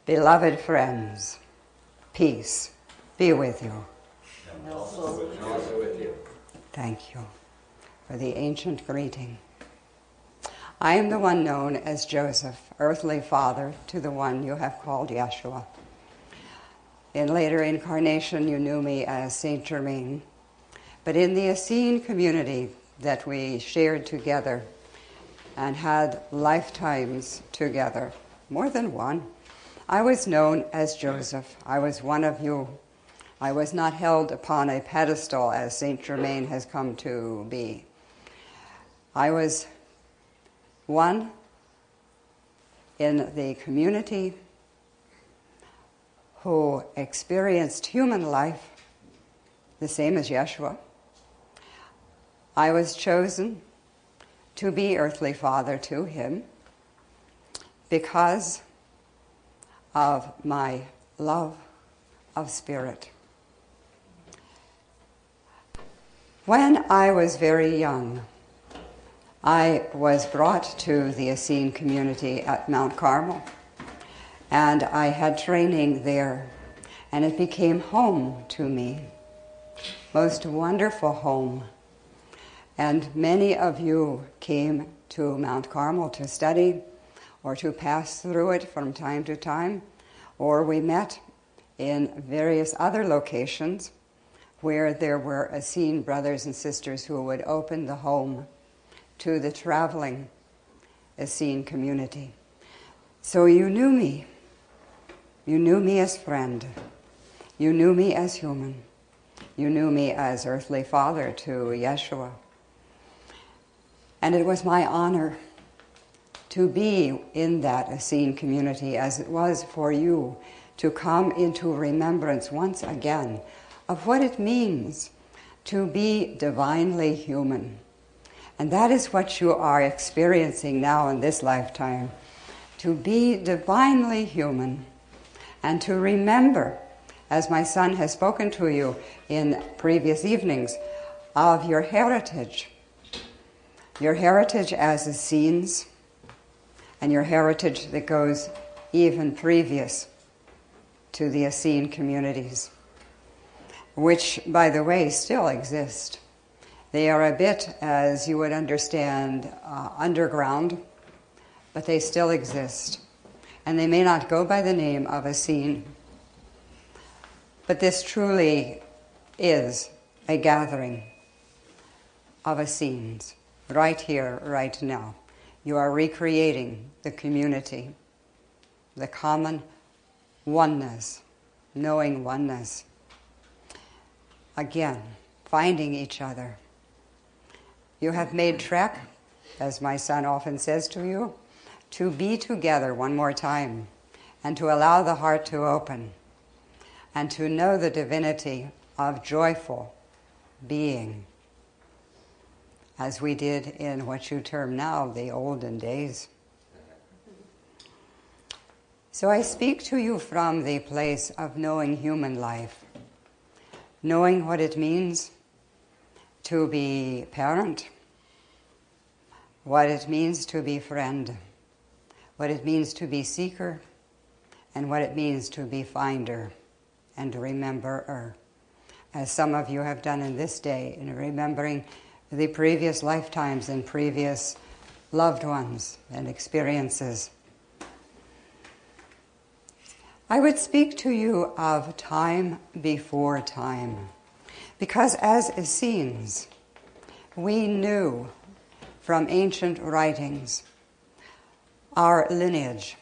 Beloved friends, peace be with you. And also with you. Thank you for the ancient greeting. I am the one known as Joseph, earthly father to the one you have called Yeshua. In later incarnation, you knew me as Saint Germain, but in the Essene community that we shared together and had lifetimes together, more than one, I was known as Joseph. I was one of you. I was not held upon a pedestal as Saint Germain has come to be. I was one in the community who experienced human life the same as Yeshua. I was chosen to be earthly father to him because of my love of spirit. When I was very young, I was brought to the Essene community at Mount Carmel, and I had training there, and it became home to me. Most wonderful home. And many of you came to Mount Carmel to study or to pass through it from time to time, or we met in various other locations where there were Essene brothers and sisters who would open the home to the traveling Essene community. So you knew me. You knew me as friend. You knew me as human. You knew me as earthly father to Yeshua. And it was my honor to be in that Essene community, as it was for you to come into remembrance once again of what it means to be divinely human. And that is what you are experiencing now in this lifetime, to be divinely human and to remember, as my son has spoken to you in previous evenings, of your heritage as Essenes, and your heritage that goes even previous to the Essene communities, which, by the way, still exist. They are a bit, as you would understand, underground, but they still exist. And they may not go by the name of Essene, but this truly is a gathering of Essenes, right here, right now. You are recreating the community, the common oneness, knowing oneness. Again, finding each other. You have made trek, as my son often says to you, to be together one more time and to allow the heart to open and to know the divinity of joyful being, as we did in what you term now the olden days. So I speak to you from the place of knowing human life, knowing what it means to be parent, what it means to be friend, what it means to be seeker, and what it means to be finder and rememberer, as some of you have done in this day, in remembering the previous lifetimes and previous loved ones and experiences. I would speak to you of time before time, because as Essenes, we knew from ancient writings our lineage.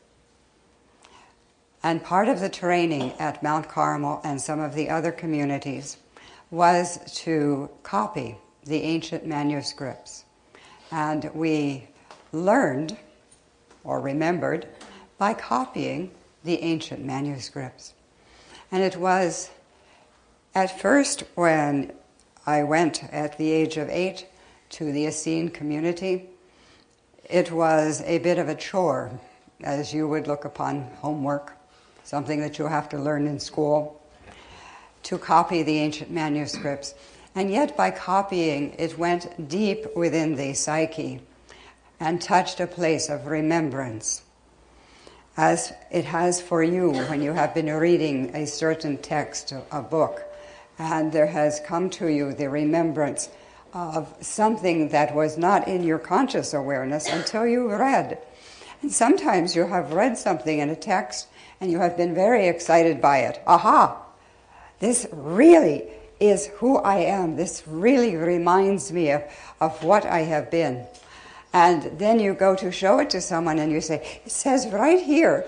And part of the training at Mount Carmel and some of the other communities was to copy the ancient manuscripts. And we learned, or remembered, by copying the ancient manuscripts. And it was at first when I went at the age of 8 to the Essene community, it was a bit of a chore, as you would look upon homework, something that you have to learn in school, to copy the ancient manuscripts. And yet by copying, it went deep within the psyche and touched a place of remembrance. as it has for you when you have been reading a certain text, a book, and there has come to you the remembrance of something that was not in your conscious awareness until you read. And sometimes you have read something in a text and you have been very excited by it. Aha! This really is who I am. This really reminds me of what I have been. And then you go to show it to someone and you say, it says right here,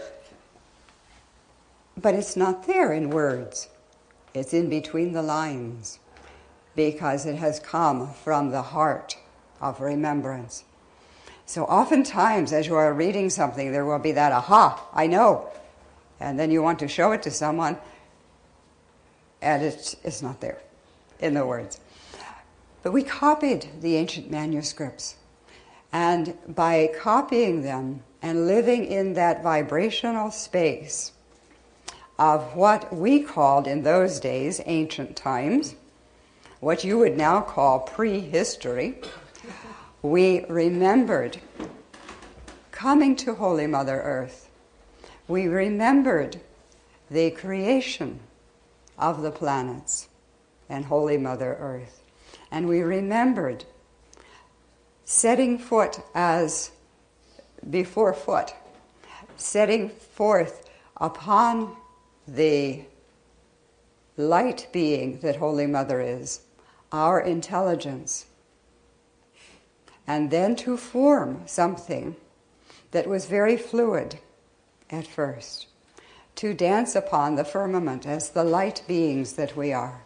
but it's not there in words. It's in between the lines because it has come from the heart of remembrance. So oftentimes as you are reading something, there will be that, aha, I know. And then you want to show it to someone and it's not there in the words. But we copied the ancient manuscripts. And by copying them and living in that vibrational space of what we called in those days ancient times, what you would now call prehistory, we remembered coming to Holy Mother Earth. We remembered the creation of the planets and Holy Mother Earth. And we remembered setting foot as before foot, setting forth upon the light being that Holy Mother is, our intelligence, and then to form something that was very fluid at first, to dance upon the firmament as the light beings that we are.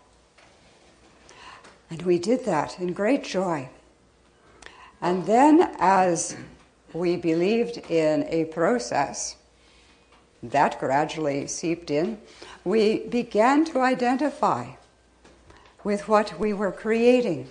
And we did that in great joy. And then as we believed in a process that gradually seeped in, we began to identify with what we were creating.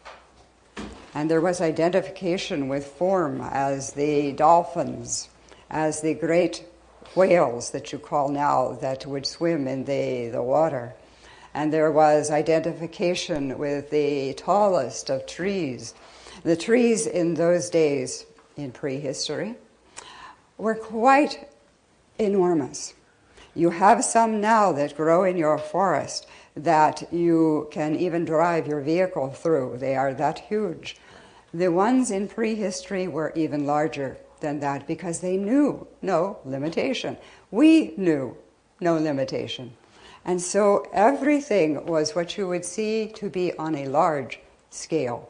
And there was identification with form as the dolphins, as the great whales that you call now that would swim in the water. And there was identification with the tallest of trees. The trees in those days, in prehistory, were quite enormous. You have some now that grow in your forest that you can even drive your vehicle through. They are that huge. The ones in prehistory were even larger than that because they knew no limitation. We knew no limitation. And so everything was what you would see to be on a large scale.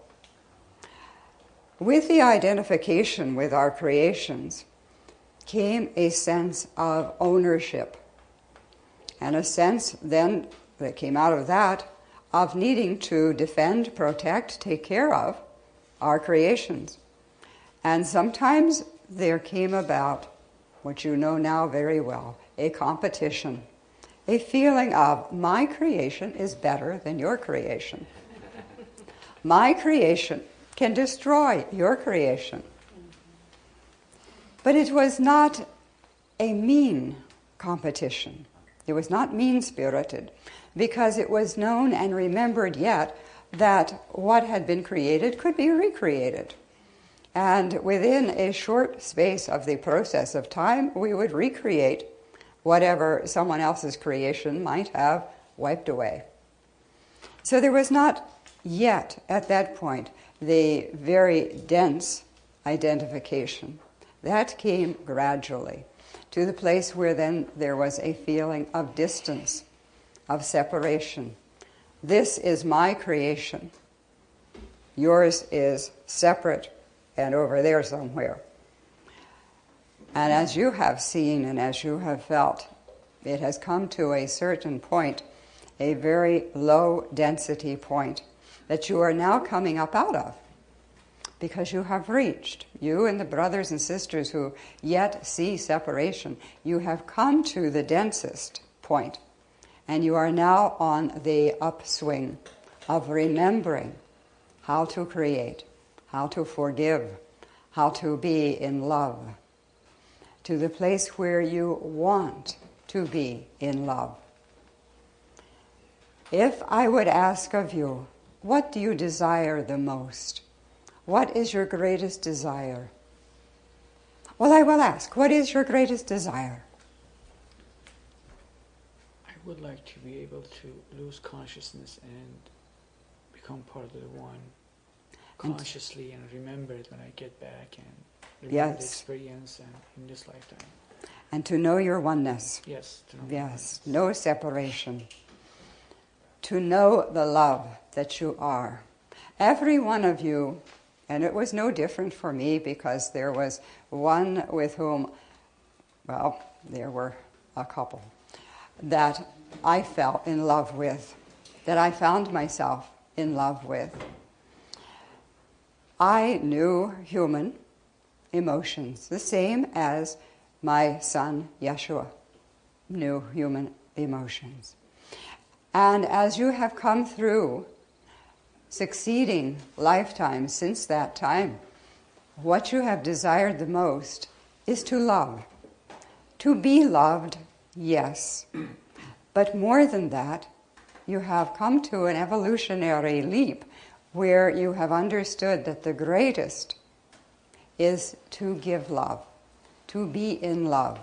With the identification with our creations came a sense of ownership, and a sense then that came out of that of needing to defend, protect, take care of our creations. And sometimes there came about what you know now very well, a competition, a feeling of my creation is better than your creation. My creation can destroy your creation. But it was not a mean competition. It was not mean-spirited, because it was known and remembered yet that what had been created could be recreated. And within a short space of the process of time, we would recreate whatever someone else's creation might have wiped away. So there was not yet, at that point, the very dense identification. That came gradually to the place where then there was a feeling of distance, of separation. This is my creation. Yours is separate and over there somewhere. And as you have seen and as you have felt, it has come to a certain point, a very low density point, that you are now coming up out of, because you have reached, you and the brothers and sisters who yet see separation, you have come to the densest point, and you are now on the upswing of remembering how to create, how to forgive, how to be in love, to the place where you want to be in love. If I would ask of you, what do you desire the most? What is your greatest desire? Well, I will ask, what is your greatest desire? I would like to be able to lose consciousness and become part of the one consciously and remember it when I get back and remember the experience and in this lifetime. And to know your oneness. Yes. To know yes, no separation. To know the love that you are. Every one of you, and it was no different for me because there was one with whom, well, there were a couple, that I fell in love with, that I found myself in love with. I knew human emotions, the same as my son Yeshua knew human emotions. And as you have come through succeeding lifetimes since that time, what you have desired the most is to love. To be loved, yes. But more than that, you have come to an evolutionary leap where you have understood that the greatest is to give love, to be in love.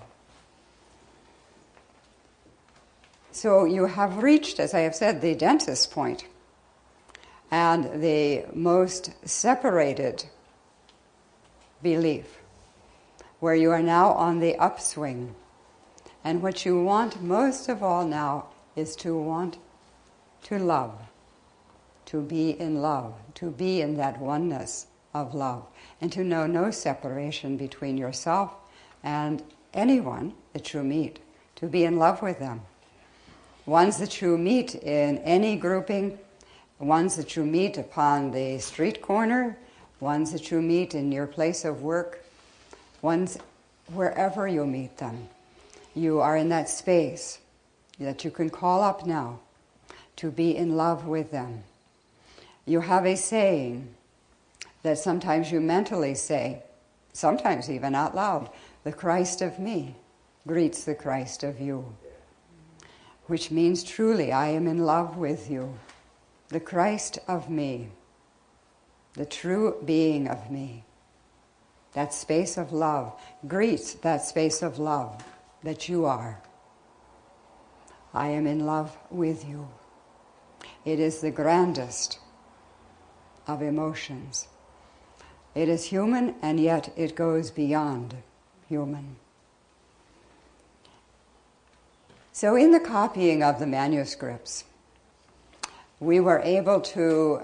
So you have reached, as I have said, the dentist point and the most separated belief, where you are now on the upswing. And what you want most of all now is to want to love, to be in love, to be in that oneness of love, and to know no separation between yourself and anyone that you meet, to be in love with them. Ones that you meet in any grouping, ones that you meet upon the street corner, ones that you meet in your place of work, ones wherever you meet them. You are in that space that you can call up now to be in love with them. You have a saying that sometimes you mentally say, sometimes even out loud, the Christ of me greets the Christ of you, which means truly I am in love with you. The Christ of me, the true being of me, that space of love, greets that space of love that you are. I am in love with you. It is the grandest of emotions. It is human, and yet it goes beyond human. So in the copying of the manuscripts, we were able to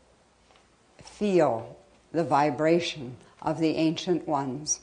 feel the vibration of the ancient ones.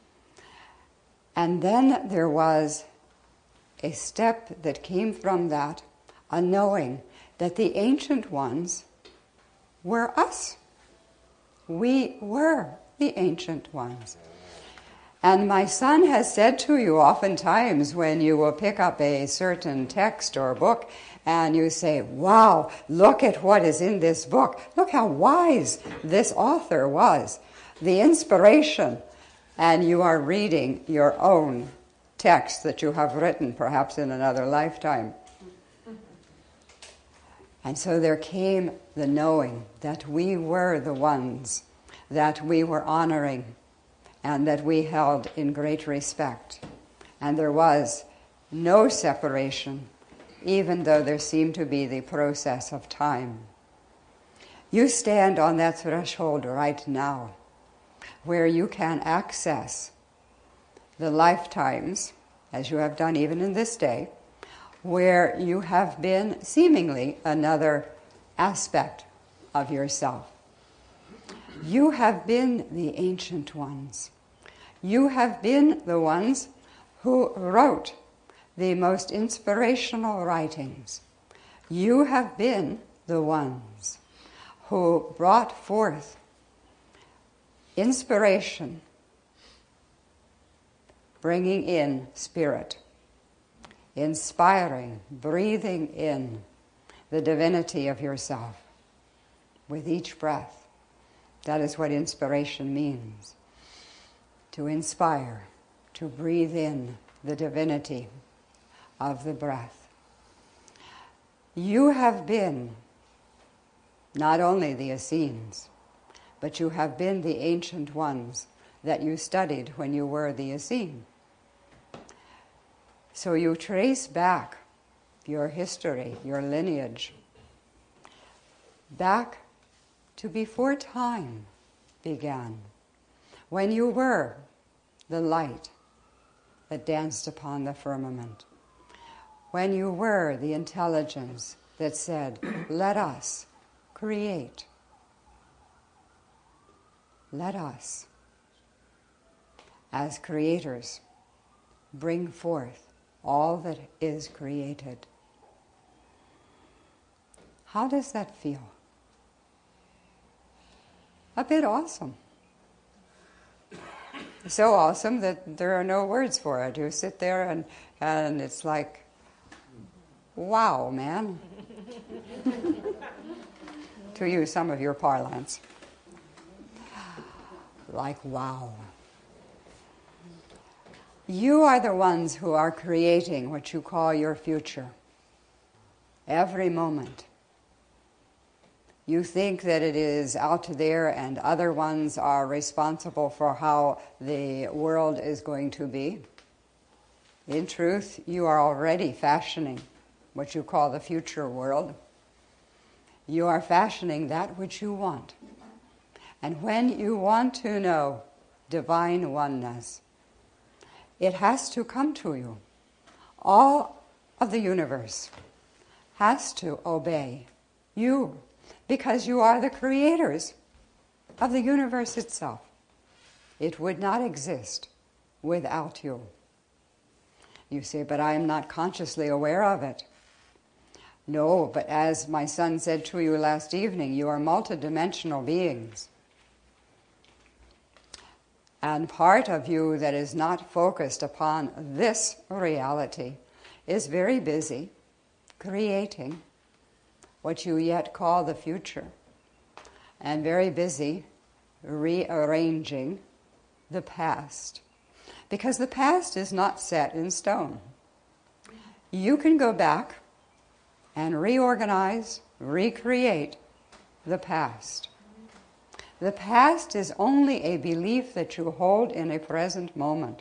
And then there was a step that came from that, a knowing that the ancient ones were us. We were the ancient ones. And my son has said to you oftentimes when you will pick up a certain text or book and you say, wow, look at what is in this book. Look how wise this author was. The inspiration. And you are reading your own text that you have written perhaps in another lifetime. And so there came the knowing that we were the ones that we were honoring and that we held in great respect. And there was no separation, even though there seemed to be the process of time. You stand on that threshold right now, where you can access the lifetimes, as you have done even in this day, where you have been seemingly another aspect of yourself. You have been the ancient ones. You have been the ones who wrote the most inspirational writings. You have been the ones who brought forth inspiration, bringing in spirit, inspiring, breathing in the divinity of yourself with each breath. That is what inspiration means. To inspire, to breathe in the divinity of the breath. You have been not only the Essenes, but you have been the ancient ones that you studied when you were the Essene. So you trace back your history, your lineage, back to before time began, when you were the light that danced upon the firmament, when you were the intelligence that said, let us create. Let us, as creators, bring forth all that is created. How does that feel? A bit awesome. So awesome that there are no words for it. You sit there and it's like, wow, man. To use some of your parlance. Like, wow. You are the ones who are creating what you call your future. Every moment. You think that it is out there and other ones are responsible for how the world is going to be. In truth, you are already fashioning what you call the future world. You are fashioning that which you want. And when you want to know divine oneness, it has to come to you. All of the universe has to obey you, because you are the creators of the universe itself. It would not exist without you. You say, but I am not consciously aware of it. No, but as my son said to you last evening, you are multidimensional beings. And part of you that is not focused upon this reality is very busy creating what you yet call the future, and very busy rearranging the past. Because the past is not set in stone. You can go back and reorganize, recreate the past. The past is only a belief that you hold in a present moment.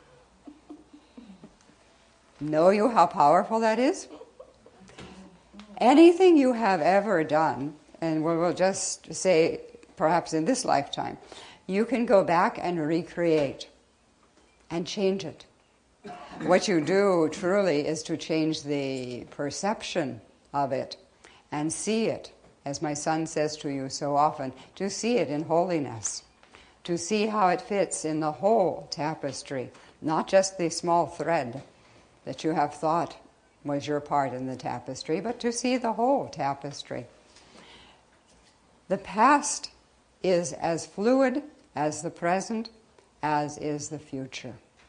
Know you how powerful that is? Anything you have ever done, and we'll just say perhaps in this lifetime, you can go back and recreate and change it. What you do truly is to change the perception of it and see it, as my son says to you so often, to see it in holiness, to see how it fits in the whole tapestry, not just the small thread that you have thought was your part in the tapestry, but to see the whole tapestry. The past is as fluid as the present, as is the future.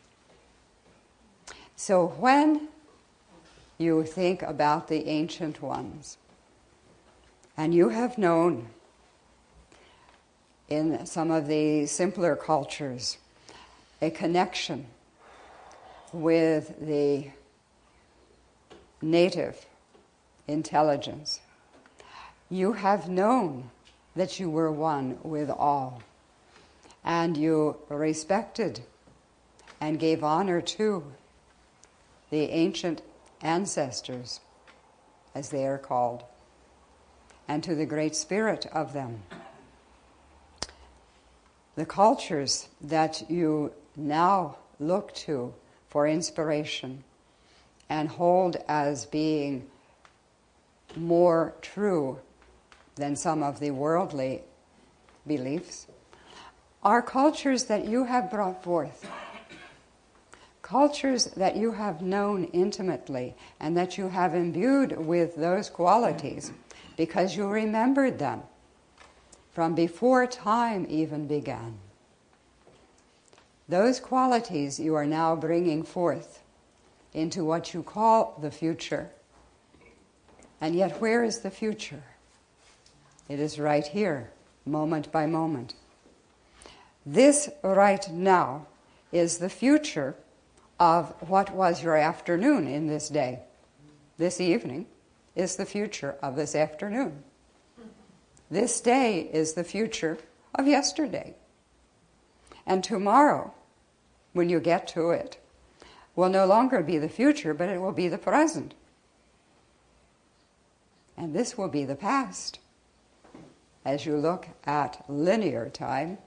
So when you think about the ancient ones, and you have known in some of the simpler cultures a connection with the native intelligence, you have known that you were one with all, and you respected and gave honor to the ancient ancestors, as they are called, and to the great spirit of them. The cultures that you now look to for inspiration and hold as being more true than some of the worldly beliefs are cultures that you have brought forth. Cultures that you have known intimately and that you have imbued with those qualities because you remembered them from before time even began. Those qualities you are now bringing forth into what you call the future. And yet, where is the future? It is right here, moment by moment. This right now is the future of what was your afternoon in this day. This evening is the future of this afternoon. This day is the future of yesterday. And tomorrow, when you get to it, will no longer be the future, but it will be the present. And this will be the past. As you look at linear time,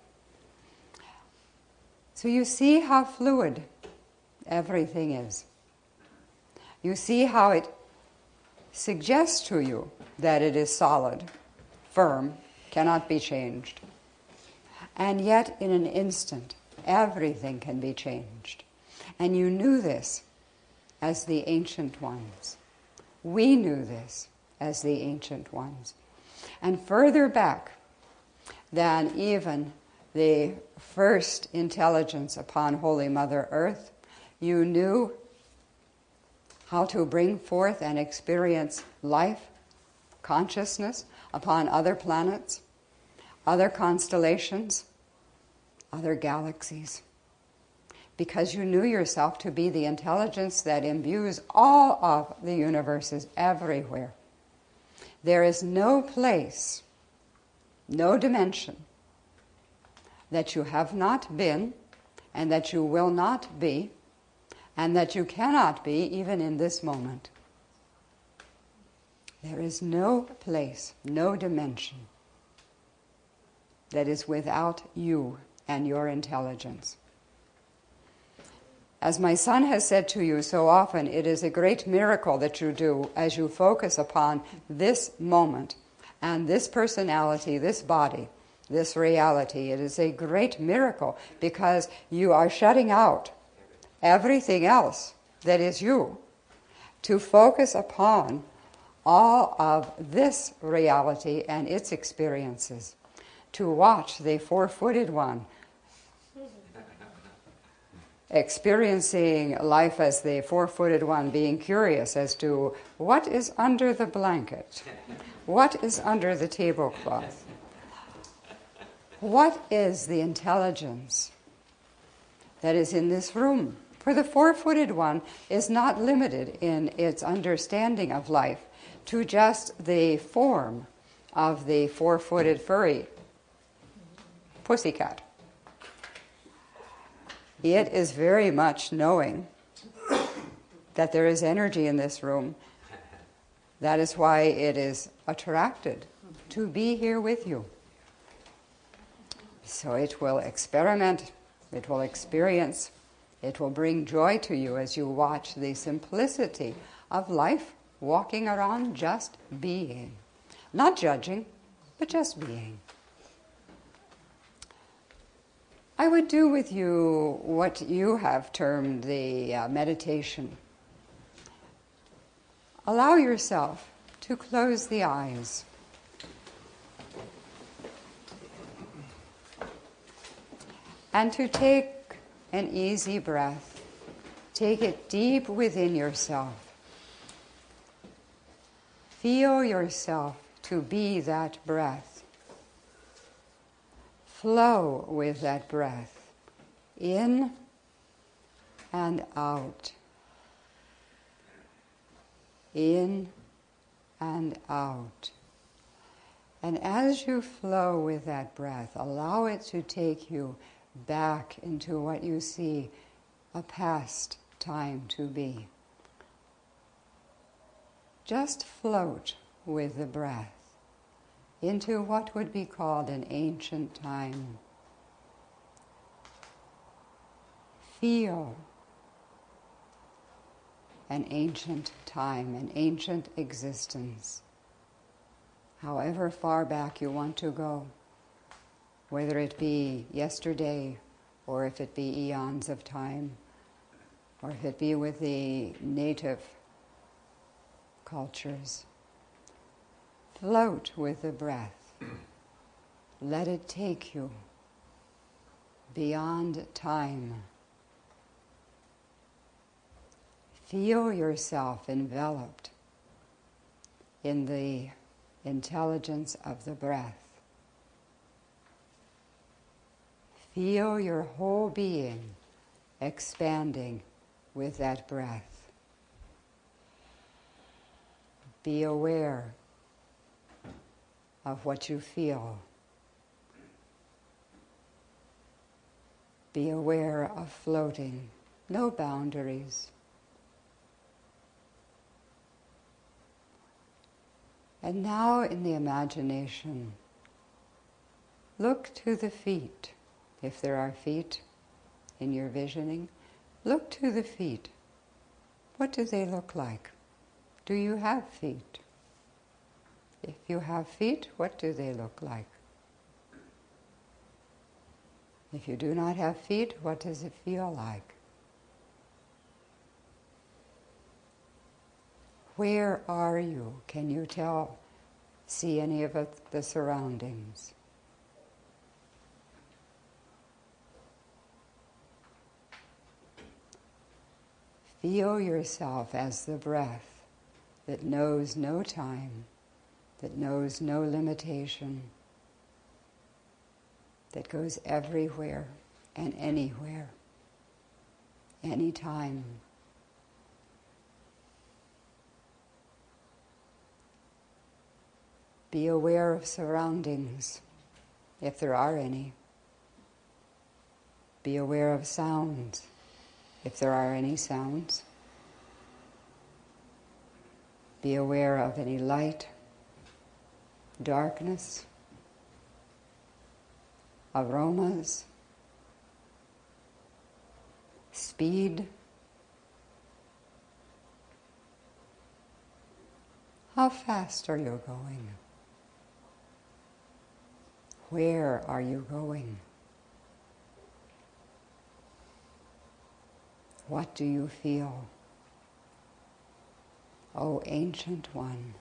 so you see how fluid everything is. You see how it suggests to you that it is solid, firm, cannot be changed. And yet, in an instant, everything can be changed. And you knew this as the ancient ones. We knew this as the ancient ones. And further back than even the first intelligence upon Holy Mother Earth, you knew how to bring forth and experience life, consciousness upon other planets, other constellations, other galaxies. Because you knew yourself to be the intelligence that imbues all of the universes everywhere. There is no place, no dimension that you have not been, and that you will not be, and that you cannot be even in this moment. There is no place, no dimension that is without you and your intelligence. As my son has said to you so often, it is a great miracle that you do as you focus upon this moment and this personality, this body, this reality. It is a great miracle because you are shutting out everything else that is you to focus upon all of this reality and its experiences, to watch the four-footed one experiencing life as the four-footed one, being curious as to what is under the blanket, what is under the tablecloth, what is the intelligence that is in this room. For the four-footed one is not limited in its understanding of life to just the form of the four-footed furry pussycat. It is very much knowing that there is energy in this room. That is why it is attracted to be here with you. So it will experiment, it will experience, it will bring joy to you as you watch the simplicity of life walking around just being. Not judging, but just being. I would do with you what you have termed the meditation. Allow yourself to close the eyes. And to take an easy breath. Take it deep within yourself. Feel yourself to be that breath. Flow with that breath, in and out, in and out. And as you flow with that breath, allow it to take you back into what you see a past time to be. Just float with the breath into what would be called an ancient time. Feel an ancient time, an ancient existence, however far back you want to go, whether it be yesterday, or if it be eons of time, or if it be with the native cultures. Float with the breath. Let it take you beyond time. Feel yourself enveloped in the intelligence of the breath. Feel your whole being expanding with that breath. Be aware of what you feel. Be aware of floating, no boundaries. And now in the imagination, look to the feet. If there are feet in your visioning, look to the feet. What do they look like? Do you have feet? If you have feet, what do they look like? If you do not have feet, what does it feel like? Where are you? Can you see any of the surroundings? Feel yourself as the breath that knows no time, that knows no limitation, that goes everywhere and anywhere, anytime. Be aware of surroundings, if there are any. Be aware of sounds, if there are any sounds. Be aware of any light, darkness, aromas, speed. How fast are you going? Where are you going? What do you feel? O Ancient One,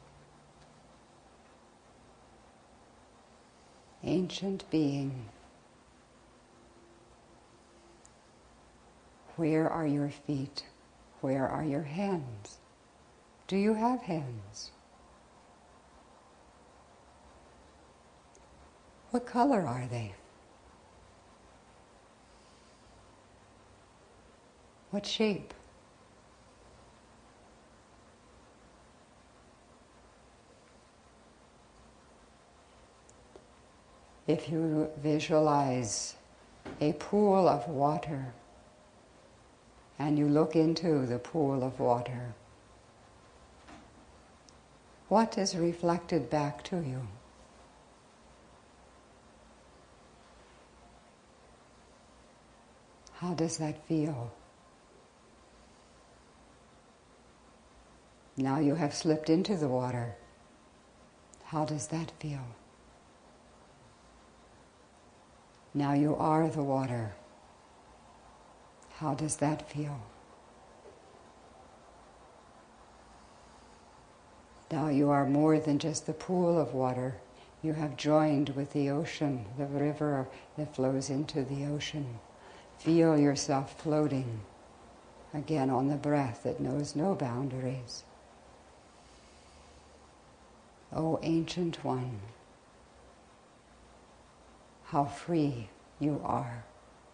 Ancient Being, where are your feet? Where are your hands? Do you have hands? What color are they? What shape? If you visualize a pool of water and you look into the pool of water, what is reflected back to you? How does that feel? Now you have slipped into the water. How does that feel? Now you are the water. How does that feel? Now you are more than just the pool of water. You have joined with the ocean, the river that flows into the ocean. Feel yourself floating, again on the breath that knows no boundaries. O Ancient One, how free you are.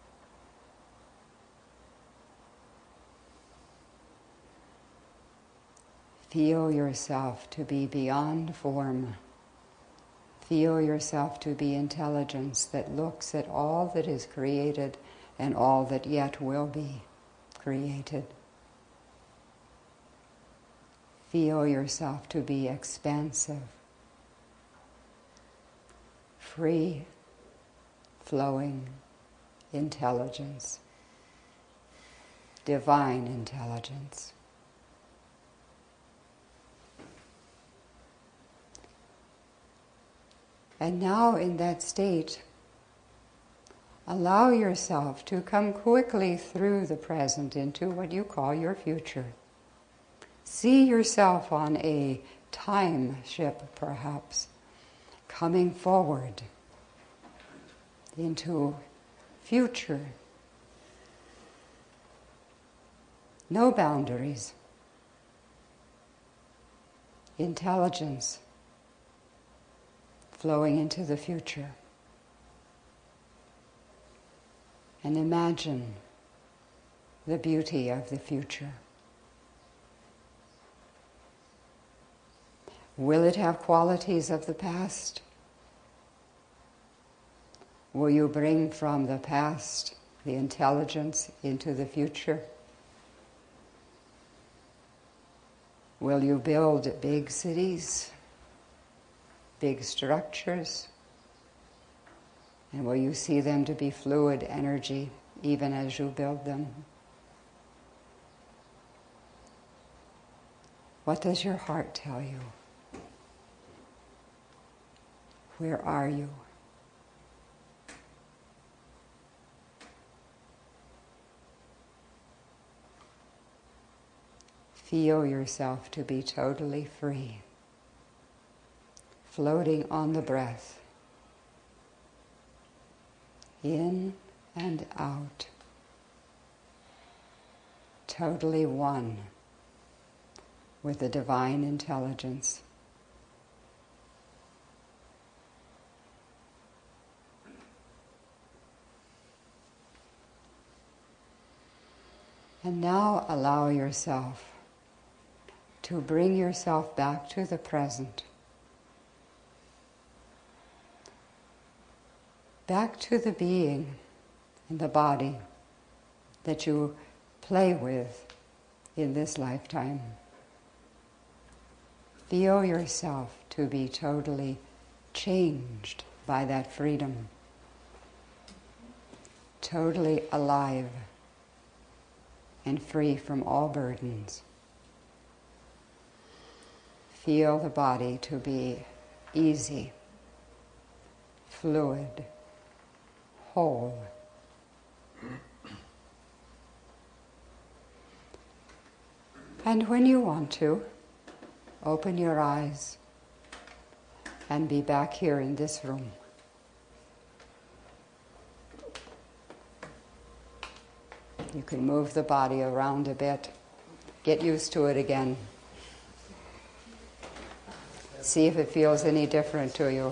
Feel yourself to be beyond form. Feel yourself to be intelligence that looks at all that is created and all that yet will be created. Feel yourself to be expansive, free, flowing intelligence, divine intelligence. And now in that state, allow yourself to come quickly through the present into what you call your future. See yourself on a time ship, perhaps, coming forward into future. No boundaries. Intelligence flowing into the future. And imagine the beauty of the future. Will it have qualities of the past? Will you bring from the past the intelligence into the future? Will you build big cities, big structures? And will you see them to be fluid energy even as you build them? What does your heart tell you? Where are you? Feel yourself to be totally free, floating on the breath, in and out, totally one with the divine intelligence. And now allow yourself to bring yourself back to the present, back to the being and the body that you play with in this lifetime. Feel yourself to be totally changed by that freedom, totally alive and free from all burdens. Feel the body to be easy, fluid, whole. And when you want to, open your eyes and be back here in this room. You can move the body around a bit, get used to it again. See if it feels any different to you.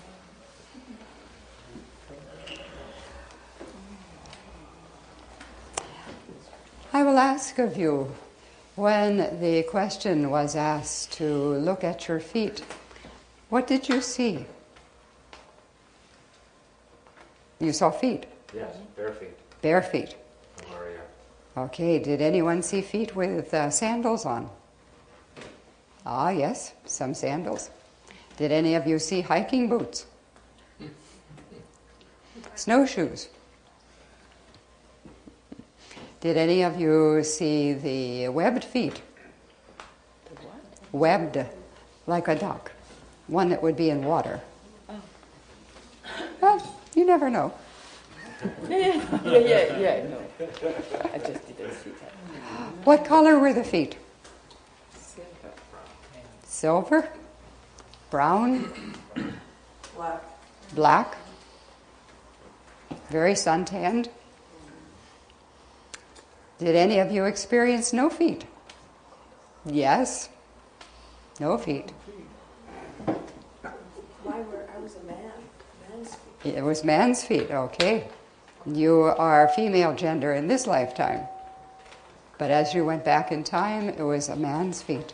I will ask of you, when the question was asked to look at your feet, what did you see? You saw feet? Yes, bare feet. Bare feet. Maria. Okay, did anyone see feet with sandals on? Ah, yes, some sandals. Did any of you see hiking boots? Snowshoes? Did any of you see the webbed feet? The what? Webbed, like a duck. One that would be in water. Oh. Well, you never know. Yeah, no. I just didn't see that. What color were the feet? Silver. Silver? Brown? Black. Black? Very suntanned? Did any of you experience no feet? Yes. No feet. I was a man. Man's feet. It was man's feet, okay. You are female gender in this lifetime. But as you went back in time, it was a man's feet.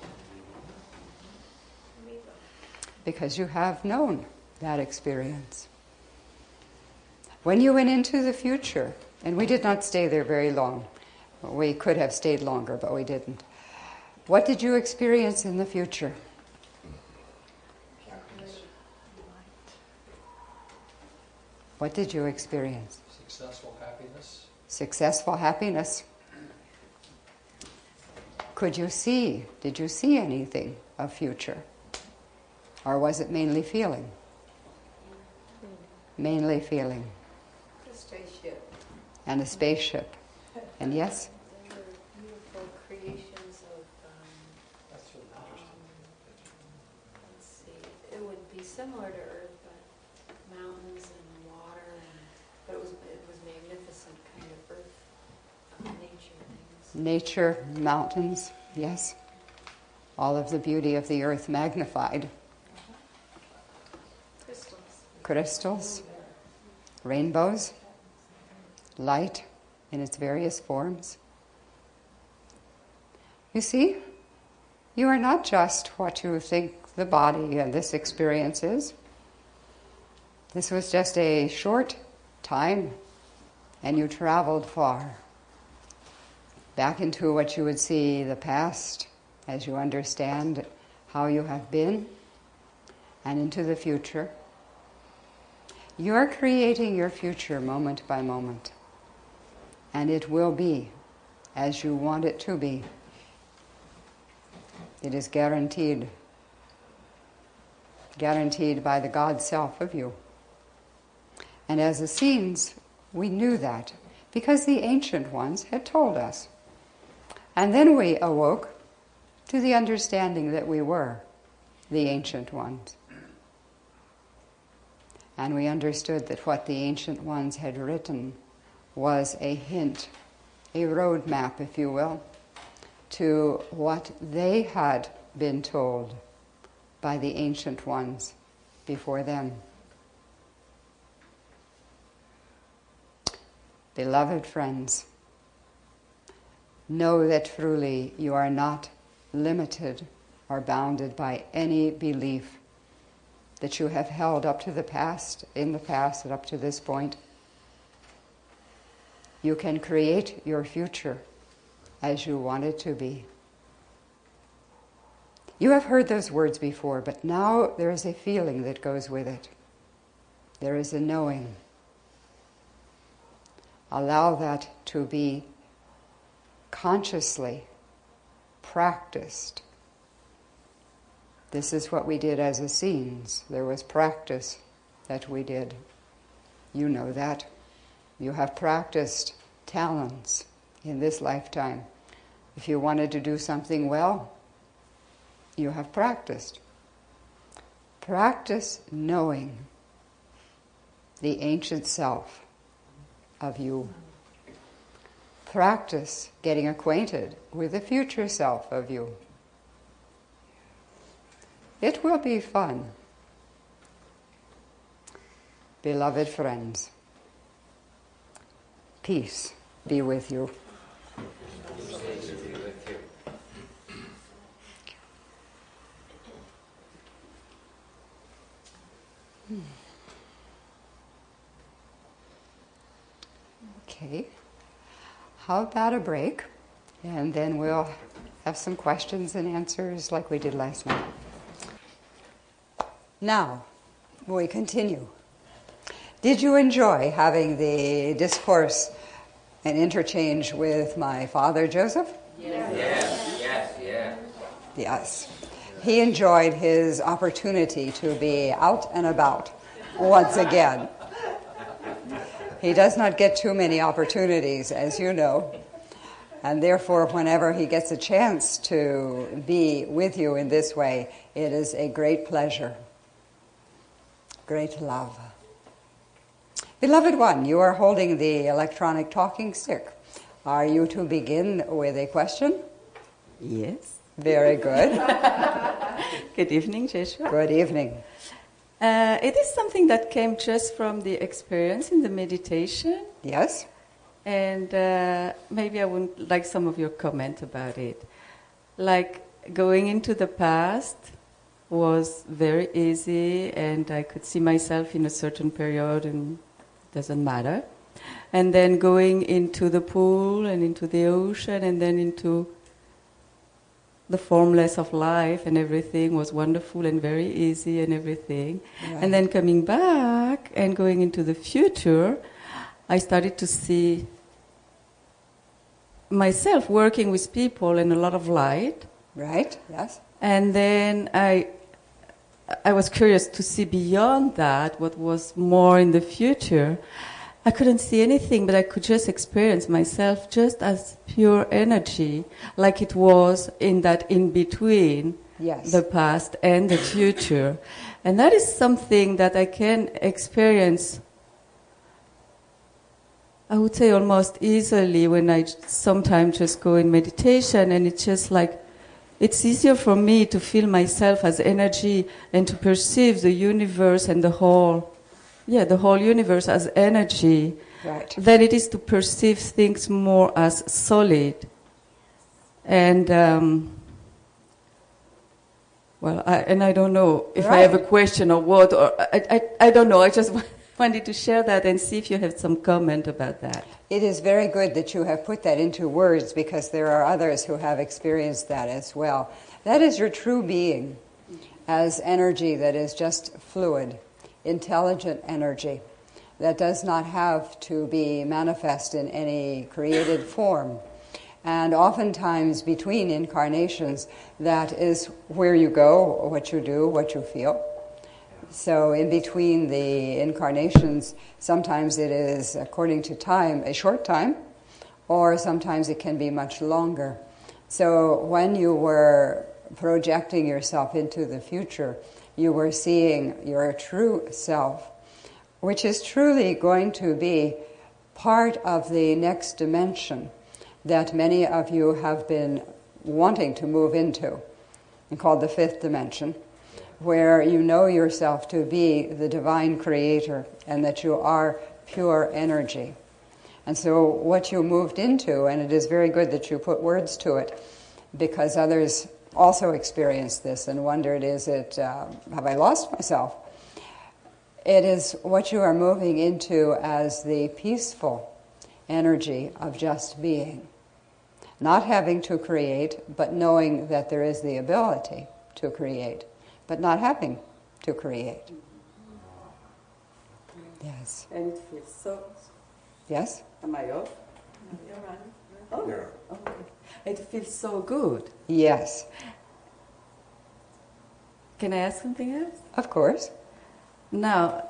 Because you have known that experience. When you went into the future, and we did not stay there very long. We could have stayed longer, but we didn't. What did you experience in the future? What did you experience? Successful happiness. Successful happiness. Could you see? Did you see anything of future? Or was it mainly feeling? Mainly feeling. A spaceship. And a spaceship. And yes? There were beautiful creations of, That's really interesting. let's see, it would be similar to Earth, but mountains and water, but it was magnificent kind of Earth, nature things. Nature, mountains, yes. All of the beauty of the earth magnified. Crystals. Crystals, rainbows, light in its various forms. You see, you are not just what you think the body and this experience is. This was just a short time and you traveled far, back into what you would see the past as you understand how you have been, and into the future. You're creating your future moment by moment, and it will be as you want it to be. It is guaranteed by the God Self of you. And as Essenes, we knew that because the ancient ones had told us. And then we awoke to the understanding that we were the ancient ones. And we understood that what the ancient ones had written was a hint, a roadmap, if you will, to what they had been told by the ancient ones before them. Beloved friends, know that truly you are not limited or bounded by any belief that you have held up to the past, in the past, and up to this point. You can create your future as you want it to be. You have heard those words before, but now there is a feeling that goes with it. There is a knowing. Allow that to be consciously practiced. This is what we did as Essenes. There was practice that we did. You know that. You have practiced talents in this lifetime. If you wanted to do something well, you have practiced. Practice knowing the ancient self of you. Practice getting acquainted with the future self of you. It will be fun. Beloved friends, peace be with you. Peace be with you. Okay. How about a break? And then we'll have some questions and answers like we did last night. Now, we continue. Did you enjoy having the discourse and interchange with my father, Joseph? Yes. He enjoyed his opportunity to be out and about once again. He does not get too many opportunities, as you know, and therefore whenever he gets a chance to be with you in this way, it is a great pleasure, great love. Beloved one, you are holding the electronic talking stick. Are you to begin with a question? Yes. Very good. Good evening, Jeshua. Good evening. It is something that came just from the experience in the meditation. Yes? And maybe I would like some of your comment about it. Like going into the past was very easy, and I could see myself in a certain period, and it doesn't matter. And then going into the pool and into the ocean and then into the formless of life and everything was wonderful and very easy and everything. Right. And then coming back and going into the future, I started to see myself working with people in a lot of light. Right, yes. And then I was curious to see beyond that what was more in the future. I couldn't see anything, but I could just experience myself just as pure energy, like it was in that in-between, yes, the past and the future. And that is something that I can experience, I would say almost easily when I sometimes just go in meditation, and it's just like, it's easier for me to feel myself as energy and to perceive the universe and the whole universe as energy, right, than it is to perceive things more as solid. And I don't know if I have a question or what, or I don't know. I just want wanted to share that and see if you have some comment about that. It is very good that you have put that into words, because there are others who have experienced that as well. That is your true being, as energy that is just fluid, intelligent energy that does not have to be manifest in any created form. And oftentimes between incarnations, that is where you go, what you do, what you feel. So in between the incarnations, sometimes it is, according to time, a short time, or sometimes it can be much longer. So when you were projecting yourself into the future, you were seeing your true self, which is truly going to be part of the next dimension that many of you have been wanting to move into, and called the fifth dimension, where you know yourself to be the divine creator and that you are pure energy. And so what you moved into, and it is very good that you put words to it, because others also experience this and wondered, have I lost myself? It is what you are moving into as the peaceful energy of just being. Not having to create, but knowing that there is the ability to create, but not having to create. Yes. And it feels so... Yes? Am I off? No, you're on. Oh, You're okay. It feels so good. Yes. Can I ask something else? Of course. Now,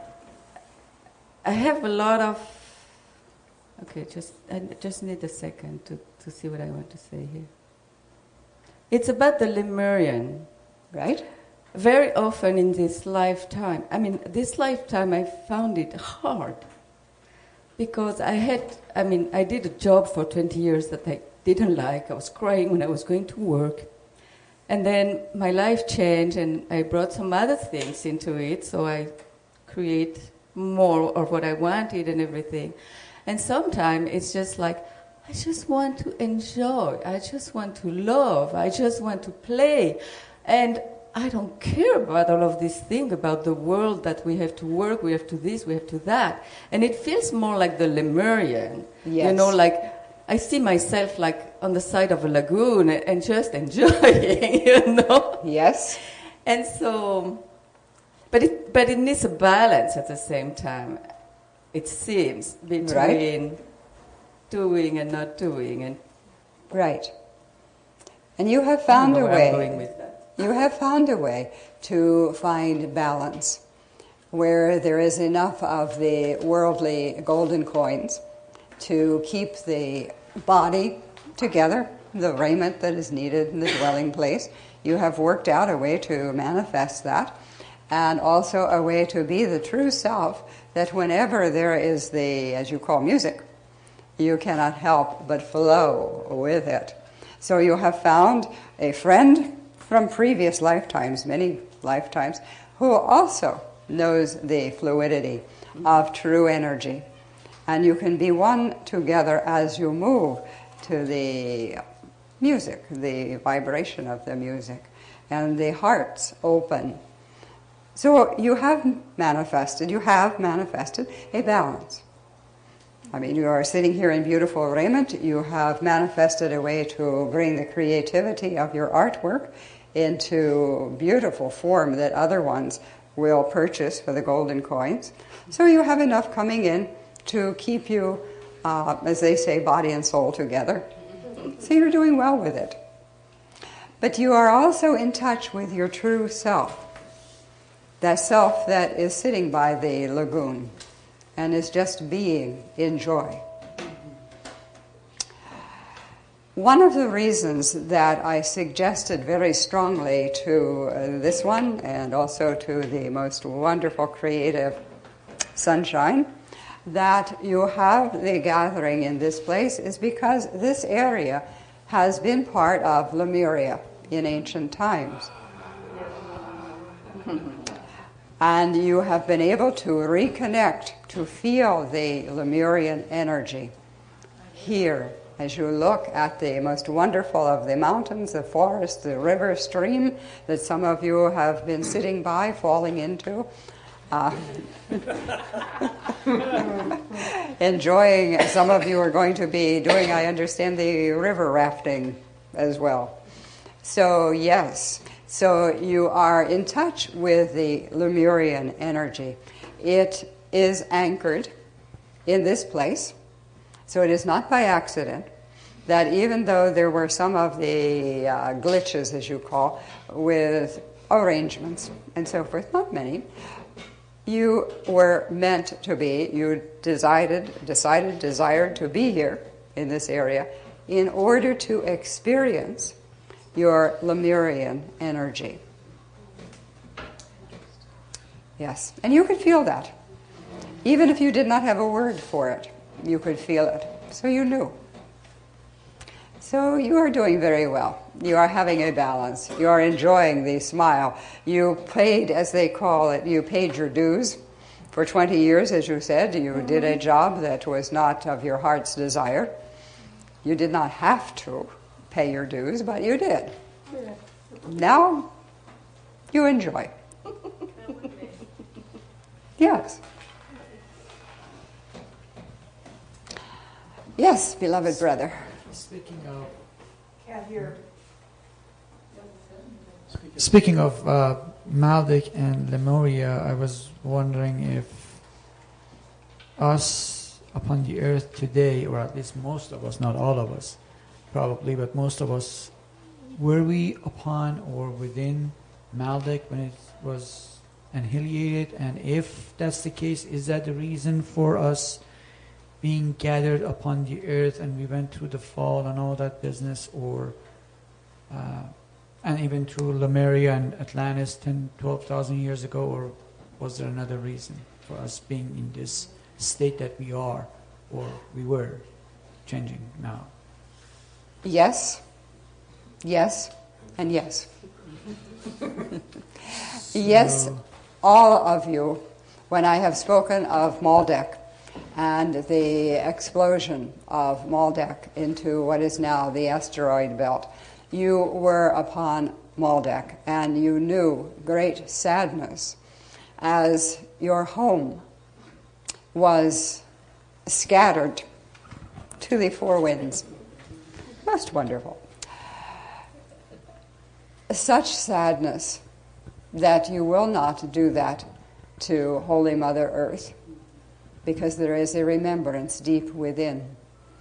I have a lot of... Okay, I just need a second to see what I want to say here. It's about the Lemurian. Right? Very often in this lifetime, this lifetime I found it hard. Because I did a job for 20 years that I didn't like. I was crying when I was going to work. And then my life changed and I brought some other things into it, so I create more of what I wanted and everything. And sometimes it's just like, I just want to enjoy. I just want to love. I just want to play. And I don't care about all of this thing about the world that we have to work, we have to this, we have to that. And it feels more like the Lemurian. Yes. Like I see myself like on the side of a lagoon and just enjoying, Yes. And so, but it needs a balance at the same time, it seems, between doing and not doing. And Right. And you have found a where way. I'm going with that. You have found a way to find balance where there is enough of the worldly golden coins to keep the body together, the raiment that is needed in the dwelling place. You have worked out a way to manifest that, and also a way to be the true self, that whenever there is the, as you call, music, you cannot help but flow with it. So you have found a friend from previous lifetimes, many lifetimes, who also knows the fluidity of true energy. And you can be one together as you move to the music, the vibration of the music, and the hearts open. So you have manifested a balance. You are sitting here in beautiful raiment. You have manifested a way to bring the creativity of your artwork into beautiful form that other ones will purchase for the golden coins. So you have enough coming in to keep you, as they say, body and soul together. So you're doing well with it. But you are also in touch with your true self, that self that is sitting by the lagoon and is just being in joy. One of the reasons that I suggested very strongly to this one, and also to the most wonderful creative Sunshine, that you have the gathering in this place is because this area has been part of Lemuria in ancient times. And you have been able to reconnect, to feel the Lemurian energy here as you look at the most wonderful of the mountains, the forest, the river, stream that some of you have been sitting by, falling into. Uh, enjoying, some of you are going to be doing, I understand, the river rafting as well. So yes, so you are in touch with the Lemurian energy. It is anchored in this place, so it is not by accident that even though there were some of the glitches, as you call, with arrangements and so forth, not many, you were meant to be, you desired to be here in this area in order to experience your Lemurian energy. Yes, and you could feel that. Even if you did not have a word for it, you could feel it. So you knew. So you are doing very well. You are having a balance. You are enjoying the smile. You paid, as they call it, you paid your dues. For 20 years, as you said, you did a job that was not of your heart's desire. You did not have to pay your dues, but you did. Now, you enjoy. Yes. Yes, beloved brother. Speaking of Maldek and Lemuria, I was wondering if us upon the earth today, or at least most of us, not all of us, probably, but most of us, were we upon or within Maldek when it was annihilated? And if that's the case, is that the reason for us being gathered upon the earth and we went through the fall and all that business, or and even through Lemuria and Atlantis 10, 12,000 years ago, or was there another reason for us being in this state that we are, or we were, changing now? Yes, yes, and yes. Yes, all of you, when I have spoken of Maldek and the explosion of Maldek into what is now the asteroid belt, you were upon Maldek, and you knew great sadness as your home was scattered to the four winds. Most wonderful. Such sadness that you will not do that to Holy Mother Earth, because there is a remembrance deep within.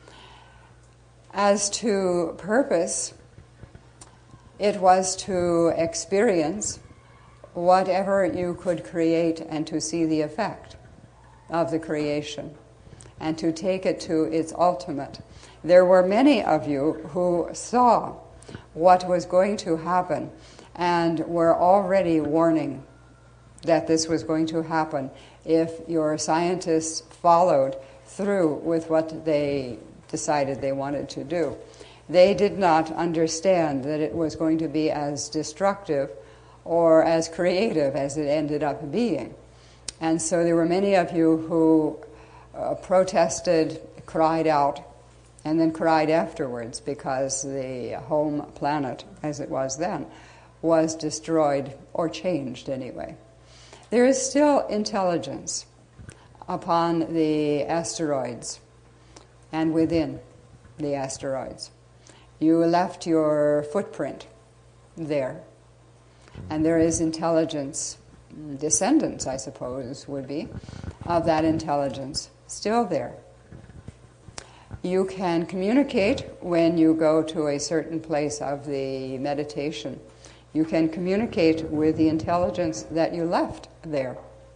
As to purpose, it was to experience whatever you could create and to see the effect of the creation and to take it to its ultimate. There were many of you who saw what was going to happen and were already warning that this was going to happen if your scientists followed through with what they decided they wanted to do. They did not understand that it was going to be as destructive or as creative as it ended up being. And so there were many of you who protested, cried out, and then cried afterwards because the home planet, as it was then, was destroyed or changed anyway. There is still intelligence upon the asteroids and within the asteroids. You left your footprint there, and there is intelligence, descendants, I suppose, would be, of that intelligence still there. You can communicate when you go to a certain place of the meditation. You can communicate with the intelligence that you left there.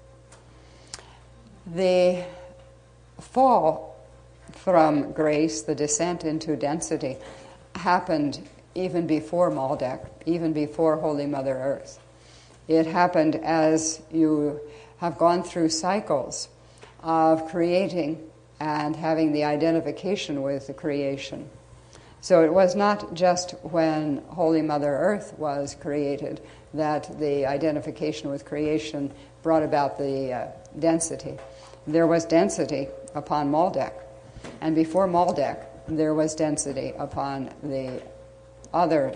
The fall from grace, the descent into density, happened even before Maldek, even before Holy Mother Earth. It happened as you have gone through cycles of creating and having the identification with the creation. So it was not just when Holy Mother Earth was created that the identification with creation brought about the density. There was density upon Maldek, and before Maldek, there was density upon the other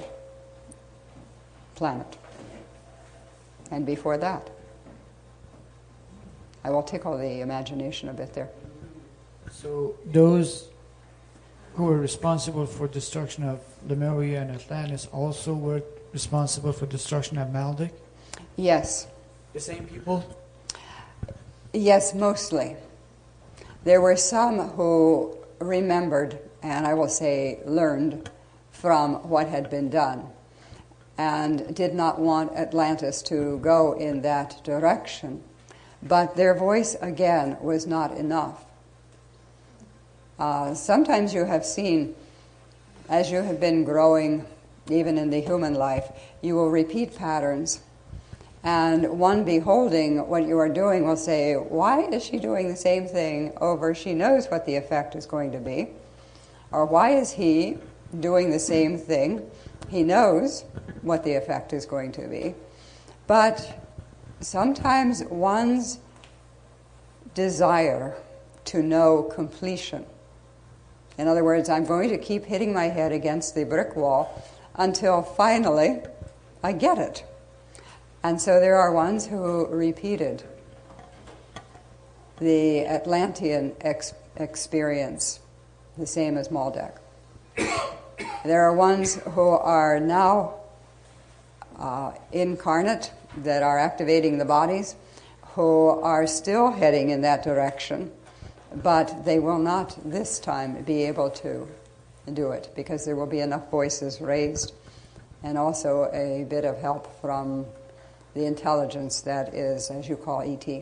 planet, and before that. I will tickle the imagination a bit there. So those who were responsible for destruction of Lemuria and Atlantis also were responsible for destruction of Maldek? Yes. The same people? Yes, mostly. There were some who remembered, and I will say learned, from what had been done, and did not want Atlantis to go in that direction. But their voice, again, was not enough. Sometimes you have seen, as you have been growing, even in the human life, you will repeat patterns. And one beholding what you are doing will say, why is she doing the same thing over? She knows what the effect is going to be. Or why is he doing the same thing? He knows what the effect is going to be. But sometimes one's desire to know completion. In other words, I'm going to keep hitting my head against the brick wall until finally I get it. And so there are ones who repeated the Atlantean experience, the same as Maldek. There are ones who are now incarnate, that are activating the bodies, who are still heading in that direction, but they will not this time be able to do it because there will be enough voices raised and also a bit of help from the intelligence that is, as you call, ET.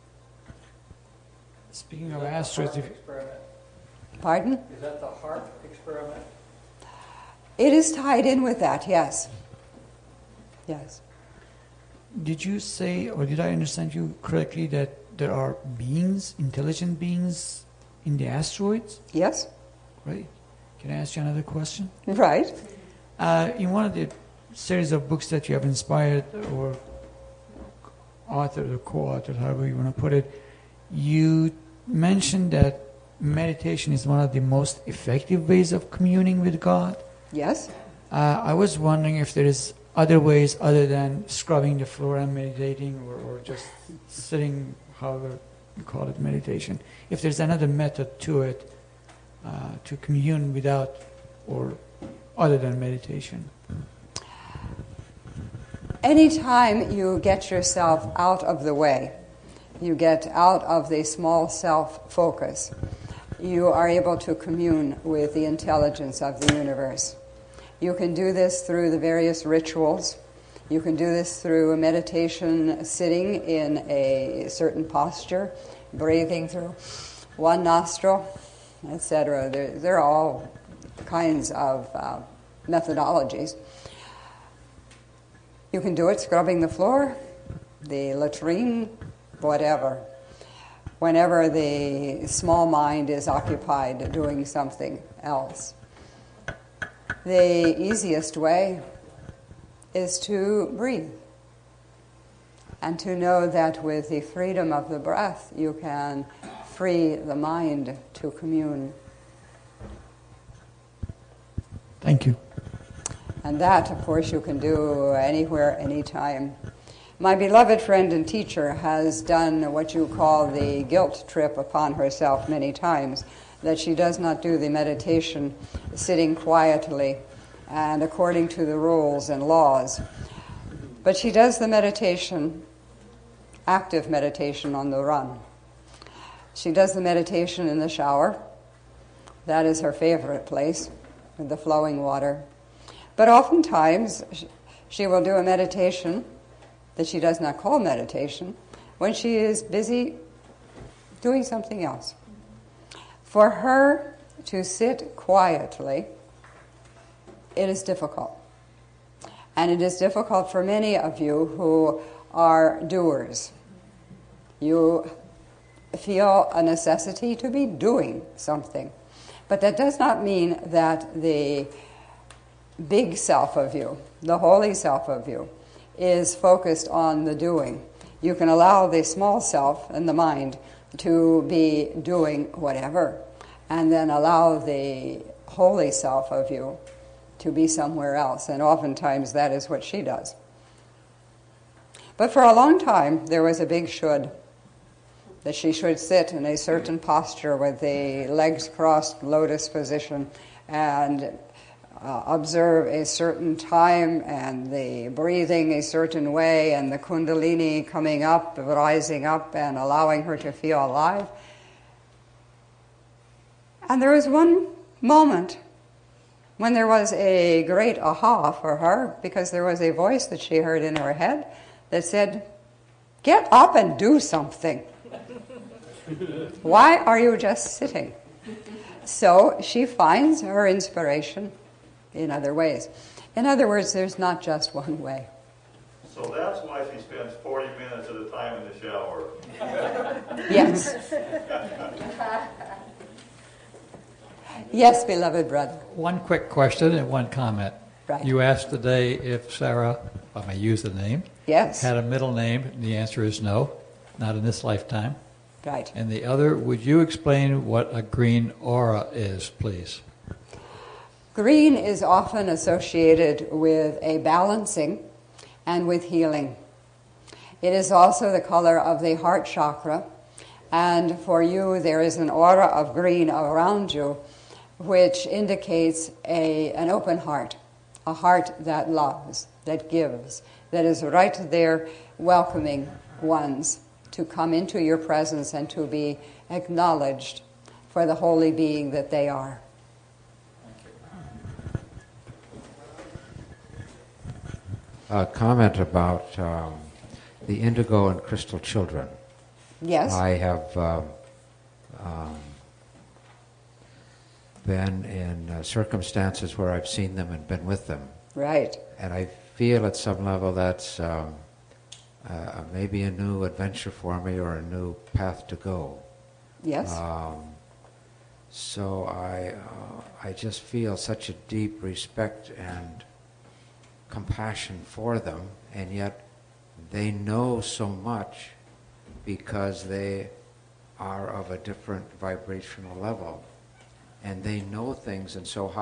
Speaking of asteroids, Pardon? Is that the HARP experiment? It is tied in with that, yes. Yes. did you say, or did I understand you correctly, that there are beings, intelligent beings in the asteroids? Yes. Right. Can I ask you another question? Right. In one of the series of books that you have inspired or authored or co-authored, however you want to put it, you mentioned that meditation is one of the most effective ways of communing with God. Yes. I was wondering if there is other ways other than scrubbing the floor and meditating, or just sitting, however you call it, meditation. If there's another method to it, to commune without or other than meditation. Anytime you get yourself out of the way, you get out of the small self focus, you are able to commune with the intelligence of the universe. You can do this through the various rituals. You can do this through a meditation sitting in a certain posture, breathing through one nostril, etc. There are all kinds of methodologies. You can do it scrubbing the floor, the latrine, whatever. Whenever the small mind is occupied doing something else. The easiest way is to breathe and to know that with the freedom of the breath you can free the mind to commune. Thank you. And that, of course, you can do anywhere, anytime. My beloved friend and teacher has done what you call the guilt trip upon herself many times, that she does not do the meditation sitting quietly and according to the rules and laws. But she does the meditation, active meditation on the run. She does the meditation in the shower. That is her favorite place, with the flowing water. But oftentimes she will do a meditation that she does not call meditation when she is busy doing something else. For her to sit quietly, it is difficult. And it is difficult for many of you who are doers. You feel a necessity to be doing something. But that does not mean that the big self of you, the holy self of you, is focused on the doing. You can allow the small self and the mind to be doing whatever, and then allow the holy self of you to be somewhere else. And oftentimes that is what she does. But for a long time, there was a big should. that she should sit in a certain posture with the legs crossed, lotus position, and observe a certain time and the breathing a certain way and the kundalini coming up, rising up and allowing her to feel alive. And there was one moment when there was a great aha for her, because there was a voice that she heard in her head that said, "Get up and do something. Why are you just sitting?" So she finds her inspiration in other ways. In other words, there's not just one way. So that's why she spends 40 minutes at a time in the shower. Yes. Yes, beloved brother. One quick question and one comment. Right. You asked today if Sarah, if I may use the name, Yes. had a middle name. And the answer is no, not in this lifetime. Right. And the other, would you explain what a green aura is, please? Green is often associated with a balancing and with healing. It is also the color of the heart chakra, and for you there is an aura of green around you, which indicates an open heart, a heart that loves, that gives, that is right there welcoming ones to come into your presence and to be acknowledged for the holy being that they are. A comment about the indigo and crystal children. Yes. I have been in circumstances where I've seen them and been with them. Right. And I feel at some level that's maybe a new adventure for me or a new path to go. Yes. So I just feel such a deep respect and compassion for them, and yet they know so much because they are of a different vibrational level, and they know things. And so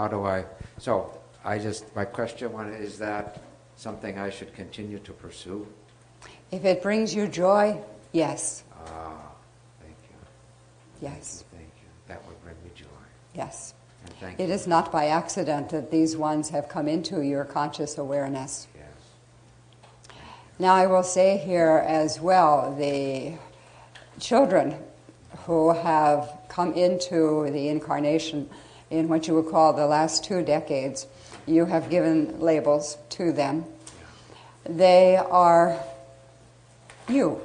my question is that something I should continue to pursue? If it brings you joy, yes. Thank you. Yes. Thank you. That would bring me joy. Yes. And thank It you. is not by accident that these ones have come into your conscious awareness. Yes. Now I will say here as well, the children who have come into the incarnation in what you would call the last 2 decades, you have given labels to them. They are you.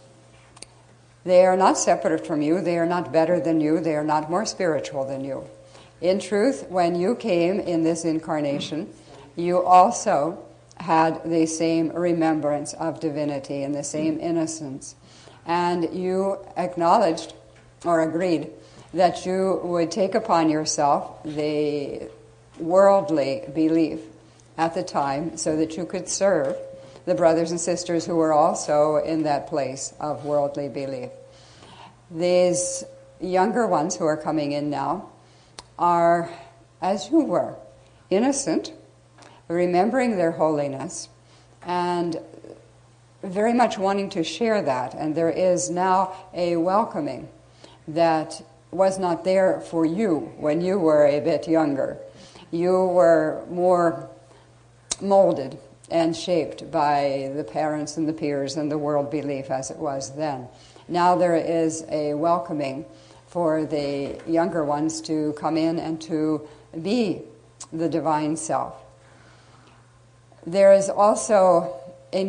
They are not separate from you. They are not better than you. They are not more spiritual than you. In truth, when you came in this incarnation, you also had the same remembrance of divinity and the same innocence. And you acknowledged or agreed that you would take upon yourself the worldly belief at the time so that you could serve the brothers and sisters who were also in that place of worldly belief. These younger ones who are coming in now are, as you were, innocent, remembering their holiness, and very much wanting to share that. And there is now a welcoming that was not there for you when you were a bit younger. You were more molded and shaped by the parents and the peers and the world belief as it was then. Now there is a welcoming for the younger ones to come in and to be the divine self. There is also a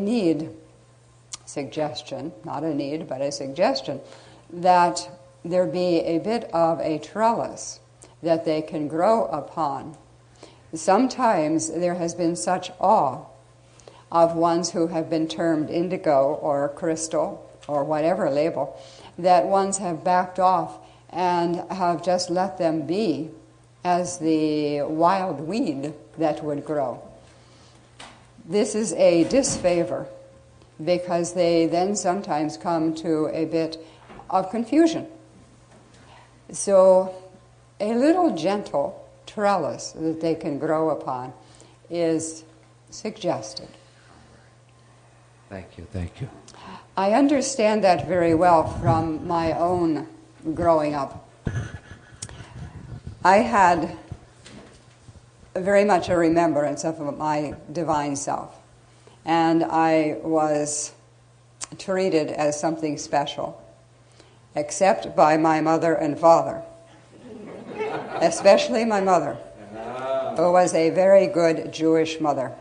suggestion, not a need, but a suggestion, that there be a bit of a trellis that they can grow upon. Sometimes there has been such awe of ones who have been termed indigo or crystal or whatever label, that ones have backed off and have just let them be as the wild weed that would grow. This is a disfavor because they then sometimes come to a bit of confusion. So a little gentle trellis that they can grow upon is suggested. Thank you, thank you. I understand that very well from my own growing up. I had very much a remembrance of my divine self, and I was treated as something special, except by my mother and father, especially my mother, who was a very good Jewish mother.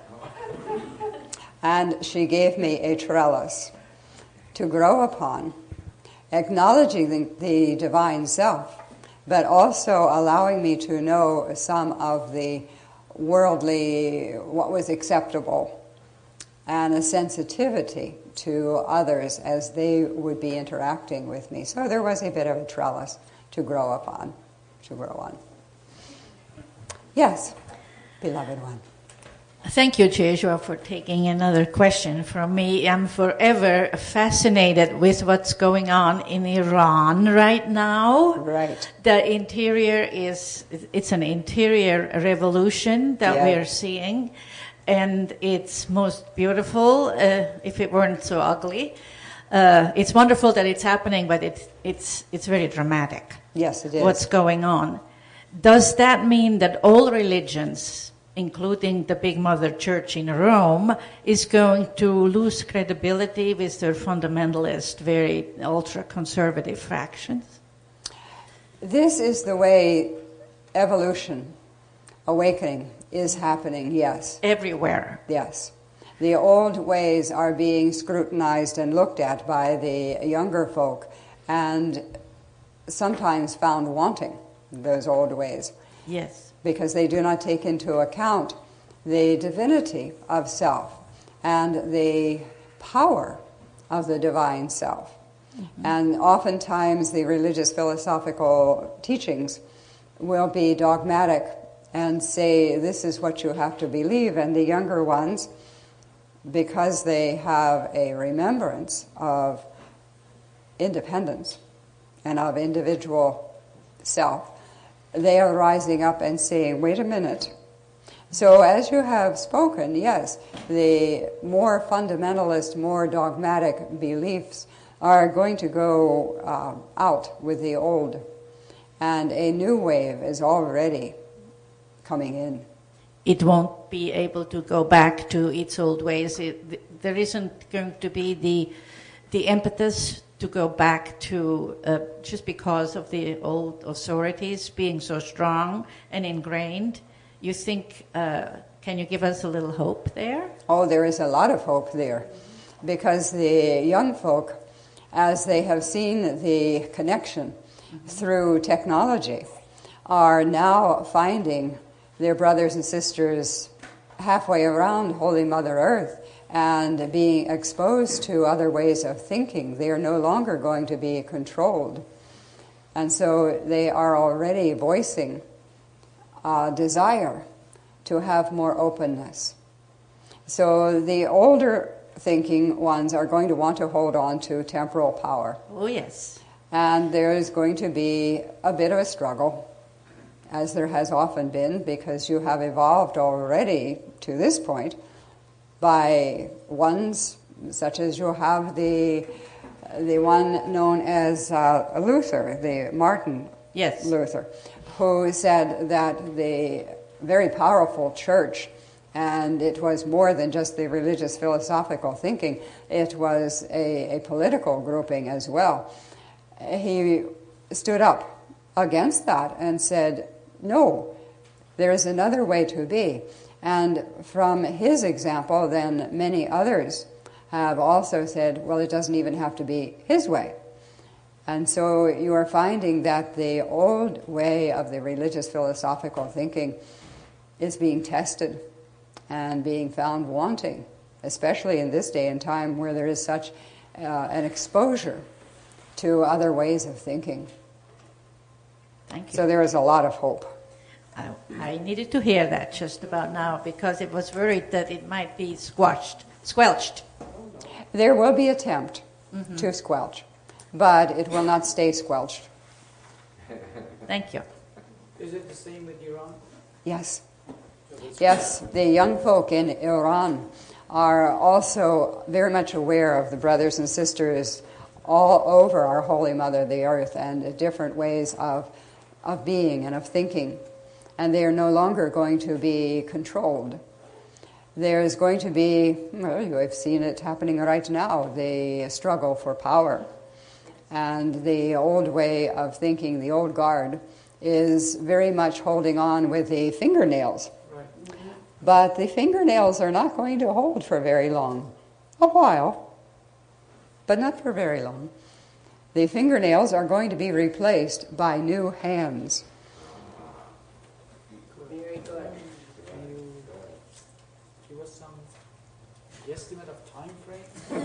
And she gave me a trellis to grow upon, acknowledging the divine self, but also allowing me to know some of the worldly, what was acceptable, and a sensitivity to others as they would be interacting with me. So there was a bit of a trellis to grow upon, to grow on. Yes, beloved one. Thank you, Jeshua, for taking another question from me. I'm forever fascinated with what's going on in Iran right now. Right. The interior it's an interior revolution that we are seeing, and it's most beautiful, if it weren't so ugly. It's wonderful that it's happening, but it's very dramatic. Yes, it is. What's going on. Does that mean that all religions, including the Big Mother Church in Rome, is going to lose credibility with their fundamentalist, very ultra-conservative factions? This is the way evolution, awakening, is happening, yes. Everywhere. Yes. The old ways are being scrutinized and looked at by the younger folk, and sometimes found wanting, those old ways. Yes. Because they do not take into account the divinity of self and the power of the divine self. Mm-hmm. And oftentimes the religious philosophical teachings will be dogmatic and say, this is what you have to believe. And the younger ones, because they have a remembrance of independence and of individual self, they are rising up and saying, wait a minute. So as you have spoken, yes, the more fundamentalist, more dogmatic beliefs are going to go out with the old. And a new wave is already coming in. It won't be able to go back to its old ways. There isn't going to be the impetus to go back to, just because of the old authorities being so strong and ingrained. You think, can you give us a little hope there? Oh, there is a lot of hope there. Because the young folk, as they have seen the connection through technology, are now finding their brothers and sisters halfway around Holy Mother Earth, and being exposed to other ways of thinking. They are no longer going to be controlled. And so they are already voicing a desire to have more openness. So the older thinking ones are going to want to hold on to temporal power. Oh, yes. And there is going to be a bit of a struggle, as there has often been, because you have evolved already to this point by ones such as you have the one known as Luther, the Martin Luther, who said that the very powerful church, and it was more than just the religious philosophical thinking, it was a political grouping as well. He stood up against that and said, no, there is another way to be. And from his example, then many others have also said, well, it doesn't even have to be his way. And so you are finding that the old way of the religious philosophical thinking is being tested and being found wanting, especially in this day and time where there is such an exposure to other ways of thinking. Thank you. So there is a lot of hope. I needed to hear that just about now, because it was worried that it might be squelched. There will be attempt to squelch, but it will not stay squelched. Thank you. Is it the same with Iran? Yes. Yes, the young folk in Iran are also very much aware of the brothers and sisters all over our Holy Mother, the Earth, and different ways of being and of thinking. And they are no longer going to be controlled. There's going to be, well, you've seen it happening right now, the struggle for power. And the old way of thinking, the old guard, is very much holding on with the fingernails. Right. But the fingernails are not going to hold for very long. A while, but not for very long. The fingernails are going to be replaced by new hands. Very good. Can you give us some guesstimate of time frame?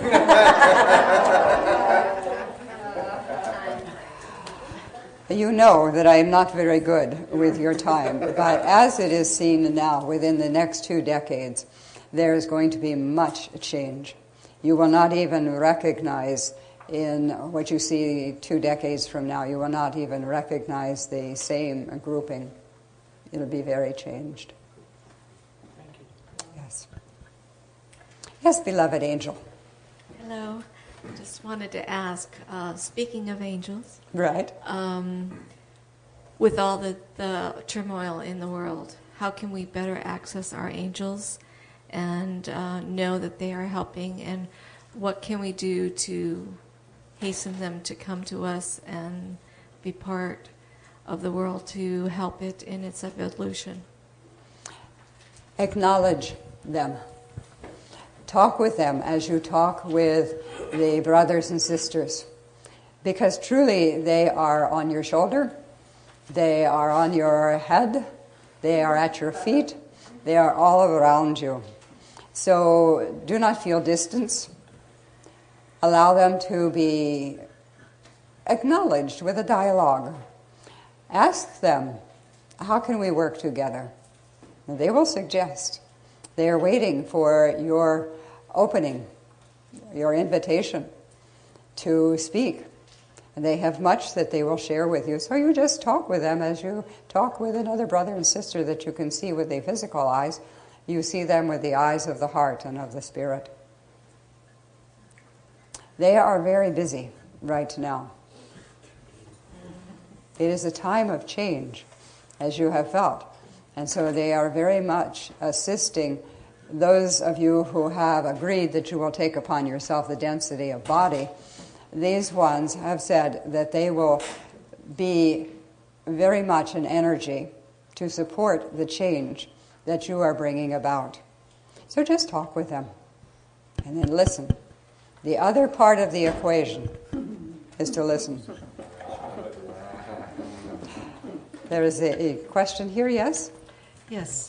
You know that I am not very good with your time, but as it is seen now, within the next 2 decades, there is going to be much change. You will not even recognize in what you see 2 decades from now, you will not even recognize the same grouping. It'll be very changed. Thank you. Yes. Yes, beloved angel. Hello. Just wanted to ask, speaking of angels, Right. with all the turmoil in the world, how can we better access our angels and know that they are helping, and what can we do to hasten them to come to us and be part of the world to help it in its evolution? Acknowledge them. Talk with them as you talk with the brothers and sisters, because truly they are on your shoulder, they are on your head, they are at your feet, they are all around you. So do not feel distance. Allow them to be acknowledged with a dialogue. Ask them, how can we work together? And they will suggest. They are waiting for your opening, your invitation to speak. And they have much that they will share with you. So you just talk with them as you talk with another brother and sister that you can see with the physical eyes. You see them with the eyes of the heart and of the spirit. They are very busy right now. It is a time of change, as you have felt. And so they are very much assisting those of you who have agreed that you will take upon yourself the density of body. These ones have said that they will be very much an energy to support the change that you are bringing about. So just talk with them and then listen. The other part of the equation is to listen. There is a question here, yes? Yes.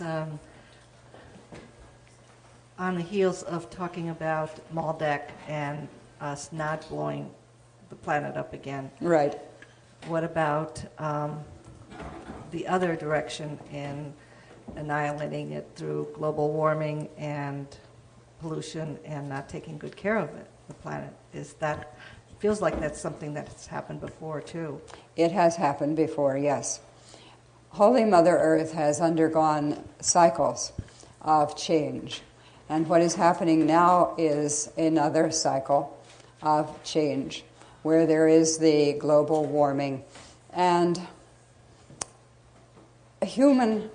On the heels of talking about Maldek and us not blowing the planet up again. Right. What about the other direction in annihilating it through global warming and pollution and not taking good care of it, the planet? Feels like that's something that's happened before too. It has happened before, yes. Holy Mother Earth has undergone cycles of change. And what is happening now is another cycle of change, where there is the global warming. And human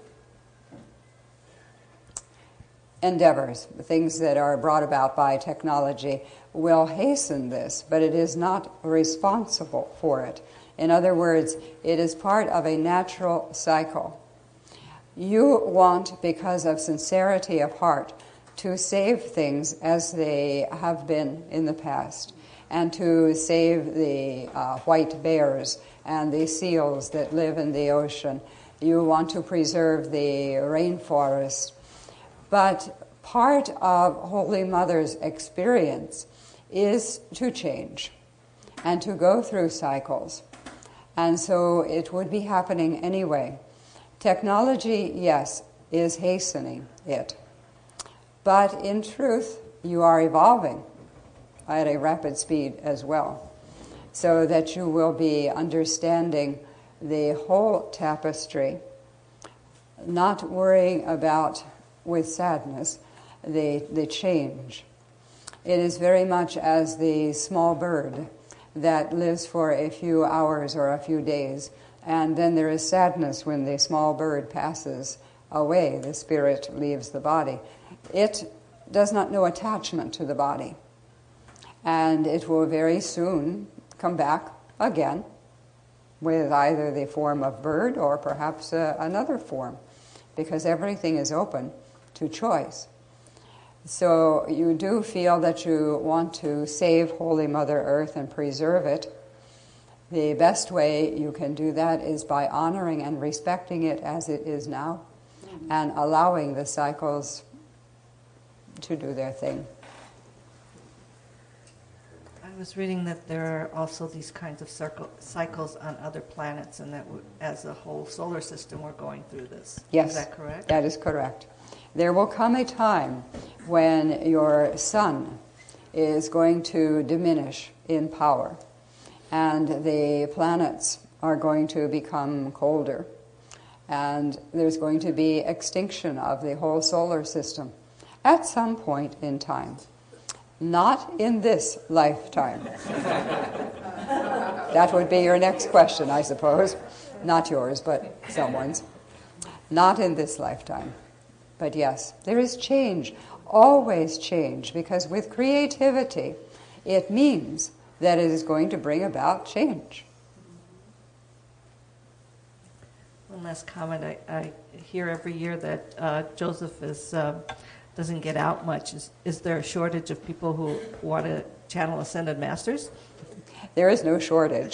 endeavors, things that are brought about by technology, will hasten this, but it is not responsible for it. In other words, it is part of a natural cycle. You want, because of sincerity of heart, to save things as they have been in the past, and to save the white bears and the seals that live in the ocean. You want to preserve the rainforest. But part of Holy Mother's experience is to change and to go through cycles. And so it would be happening anyway. Technology, yes, is hastening it. But in truth, you are evolving at a rapid speed as well, so that you will be understanding the whole tapestry, not worrying about, with sadness, the change. It is very much as the small bird that lives for a few hours or a few days, and then there is sadness when the small bird passes away, the spirit leaves the body. It does not know attachment to the body, and it will very soon come back again with either the form of bird or perhaps another form, because everything is open to choice. So you do feel that you want to save Holy Mother Earth and preserve it. The best way you can do that is by honoring and respecting it as it is now, and allowing the cycles to do their thing. I was reading that there are also these kinds of cycles on other planets, and that as a whole solar system we're going through this. Yes. Is that correct? That is correct. There will come a time when your sun is going to diminish in power, and the planets are going to become colder, and there's going to be extinction of the whole solar system at some point in time. Not in this lifetime. That would be your next question, I suppose. Not yours, but someone's. Not in this lifetime. But yes, there is change, always change, because with creativity, it means that it is going to bring about change. One last comment. I hear every year that Joseph doesn't get out much. Is there a shortage of people who want to channel Ascended Masters? There is no shortage.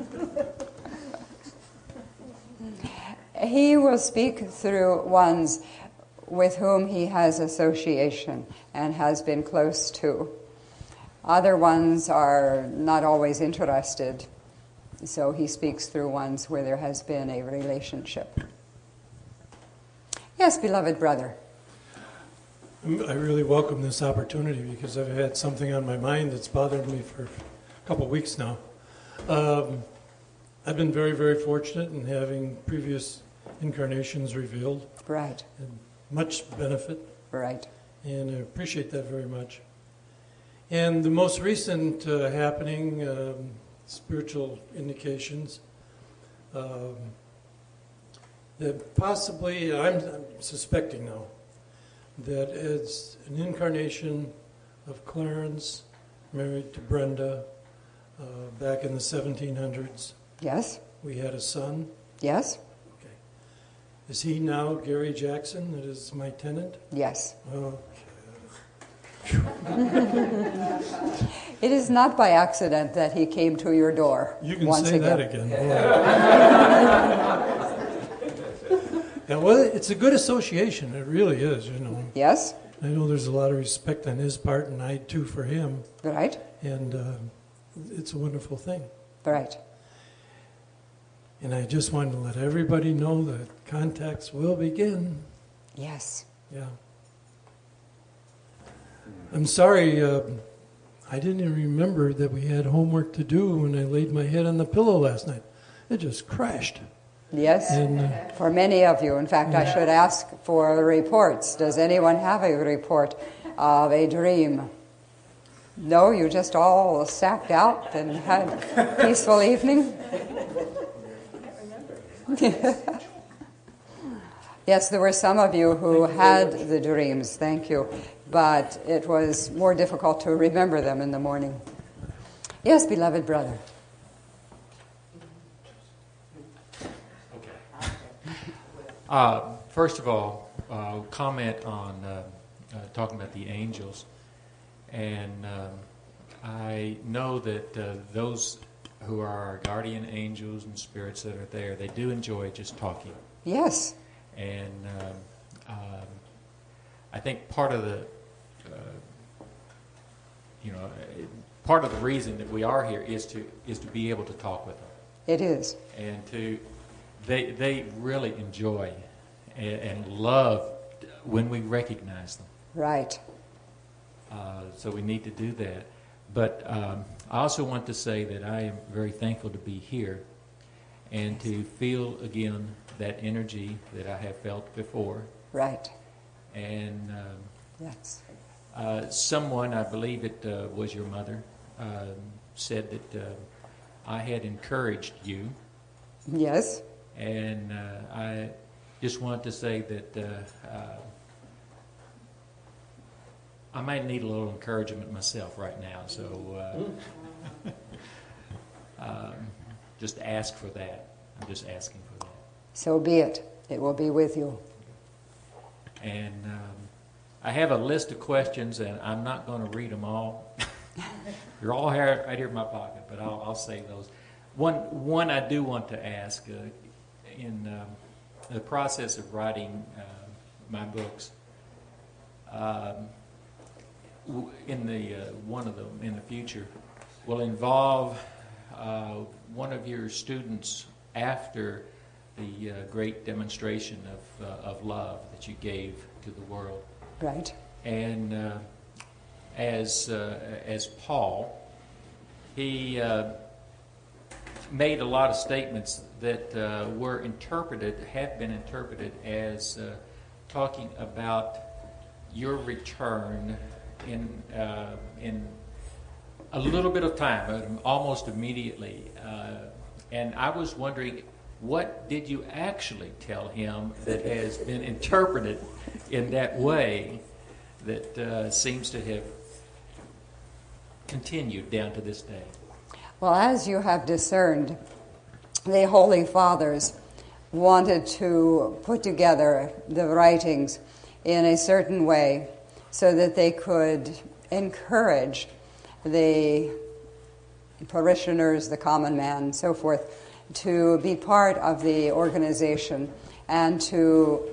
He will speak through ones with whom he has association and has been close to. Other ones are not always interested, so he speaks through ones where there has been a relationship. Yes, beloved brother. I really welcome this opportunity because I've had something on my mind that's bothered me for a couple of weeks now. I've been very, very fortunate in having previous incarnations revealed. Right. And much benefit. Right. And I appreciate that very much. And the most recent happening, spiritual indications, that possibly, I'm suspecting now, that it's an incarnation of Clarence married to Brenda back in the 1700s. Yes. We had a son. Yes. Okay. Is he now Gary Jackson, that is my tenant? Yes. Okay. It is not by accident that he came to your door. You can once say again. that again. Yeah, well, it's a good association. It really is, you know. Yes. I know there's a lot of respect on his part, and I too for him. Right. And it's a wonderful thing. Right. And I just wanted to let everybody know that contacts will begin. Yes. Yeah. I'm sorry, I didn't even remember that we had homework to do when I laid my head on the pillow last night. It just crashed. Yes, and, for many of you. In fact, I should ask for reports. Does anyone have a report of a dream? No, you just all sacked out and had a peaceful evening? Yes, there were some of you who had the dreams, thank you, but it was more difficult to remember them in the morning. Yes, beloved brother. First of all, comment on talking about the angels. And I know that those who are our guardian angels and spirits that are there, they do enjoy just talking. Yes. And I think part of the, part of the reason that we are here is to be able to talk with them. It is. And they really enjoy and love when we recognize them. Right. So we need to do that. But I also want to say that I am very thankful to be here and to feel again that energy that I have felt before. Right. And Yes. Someone, I believe it was your mother, said that I had encouraged you. Yes. And I just want to say that I might need a little encouragement myself right now, so just ask for that. I'm just asking for that. So be it. It will be with you. And I have a list of questions, and I'm not going to read them all. They're all here, right here in my pocket, but I'll save those. One I do want to ask, in the process of writing my books, in the one of them in the future will involve one of your students after the great demonstration of love that you gave to the world. Right. And as Paul, he made a lot of statements that have been interpreted as talking about your return in a little bit of time, almost immediately. And I was wondering, what did you actually tell him that has been interpreted in that way that seems to have continued down to this day? Well, as you have discerned, the Holy Fathers wanted to put together the writings in a certain way so that they could encourage the parishioners, the common man, and so forth, to be part of the organization and to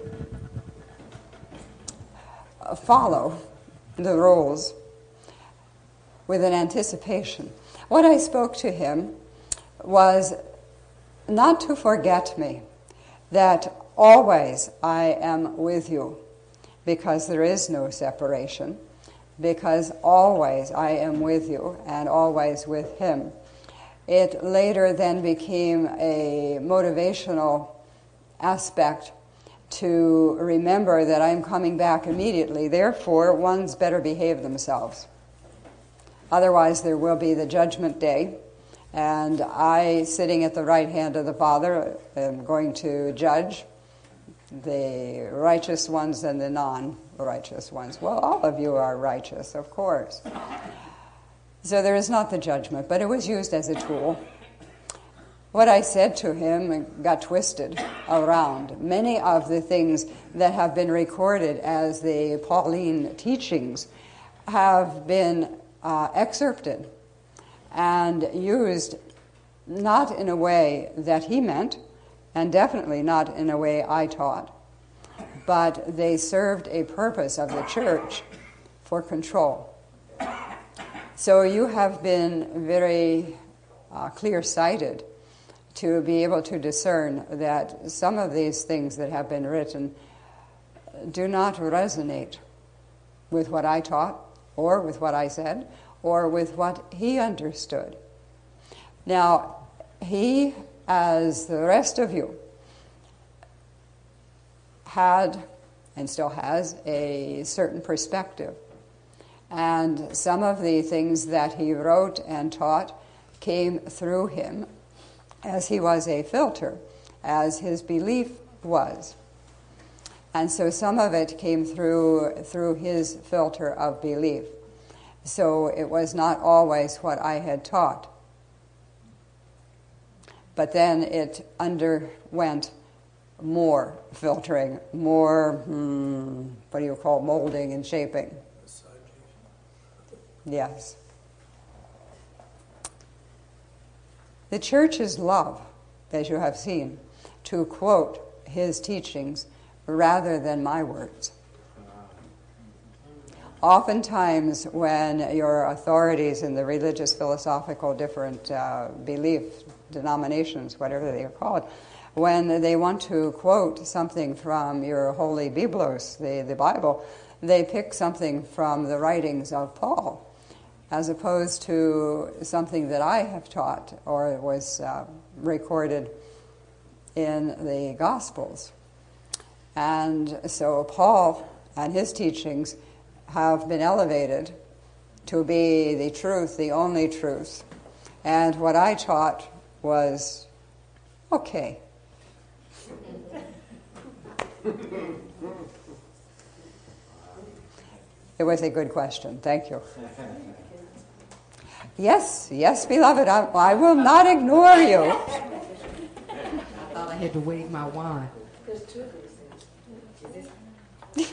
follow the rules with an anticipation. What I spoke to him was not to forget me, that always I am with you, because there is no separation, because always I am with you and always with him. It later then became a motivational aspect to remember that I'm coming back immediately. Therefore, one's better behave themselves. Otherwise, there will be the judgment day, and I, sitting at the right hand of the Father, am going to judge the righteous ones and the non-righteous ones. Well, all of you are righteous, of course. So there is not the judgment, but it was used as a tool. What I said to him got twisted around. Many of the things that have been recorded as the Pauline teachings have been excerpted and used not in a way that he meant, and definitely not in a way I taught, but they served a purpose of the church for control. So you have been very clear-sighted to be able to discern that some of these things that have been written do not resonate with what I taught, or with what I said, or with what he understood. Now, he, as the rest of you, had and still has a certain perspective. And some of the things that he wrote and taught came through him as he was a filter, as his belief was. And so some of it came through his filter of belief. So it was not always what I had taught. But then it underwent more filtering, more, molding and shaping. Yes. The church's love, as you have seen, to quote his teachings rather than my words. Oftentimes when your authorities in the religious, philosophical, different belief denominations, whatever they are called, when they want to quote something from your holy Biblos, the Bible, they pick something from the writings of Paul, as opposed to something that I have taught or was recorded in the Gospels. And so Paul and his teachings have been elevated to be the truth, the only truth. And what I taught was, okay. It was a good question. Thank you. Yes, yes, beloved, I will not ignore you. I thought I had to wave my wand. There's two of these things.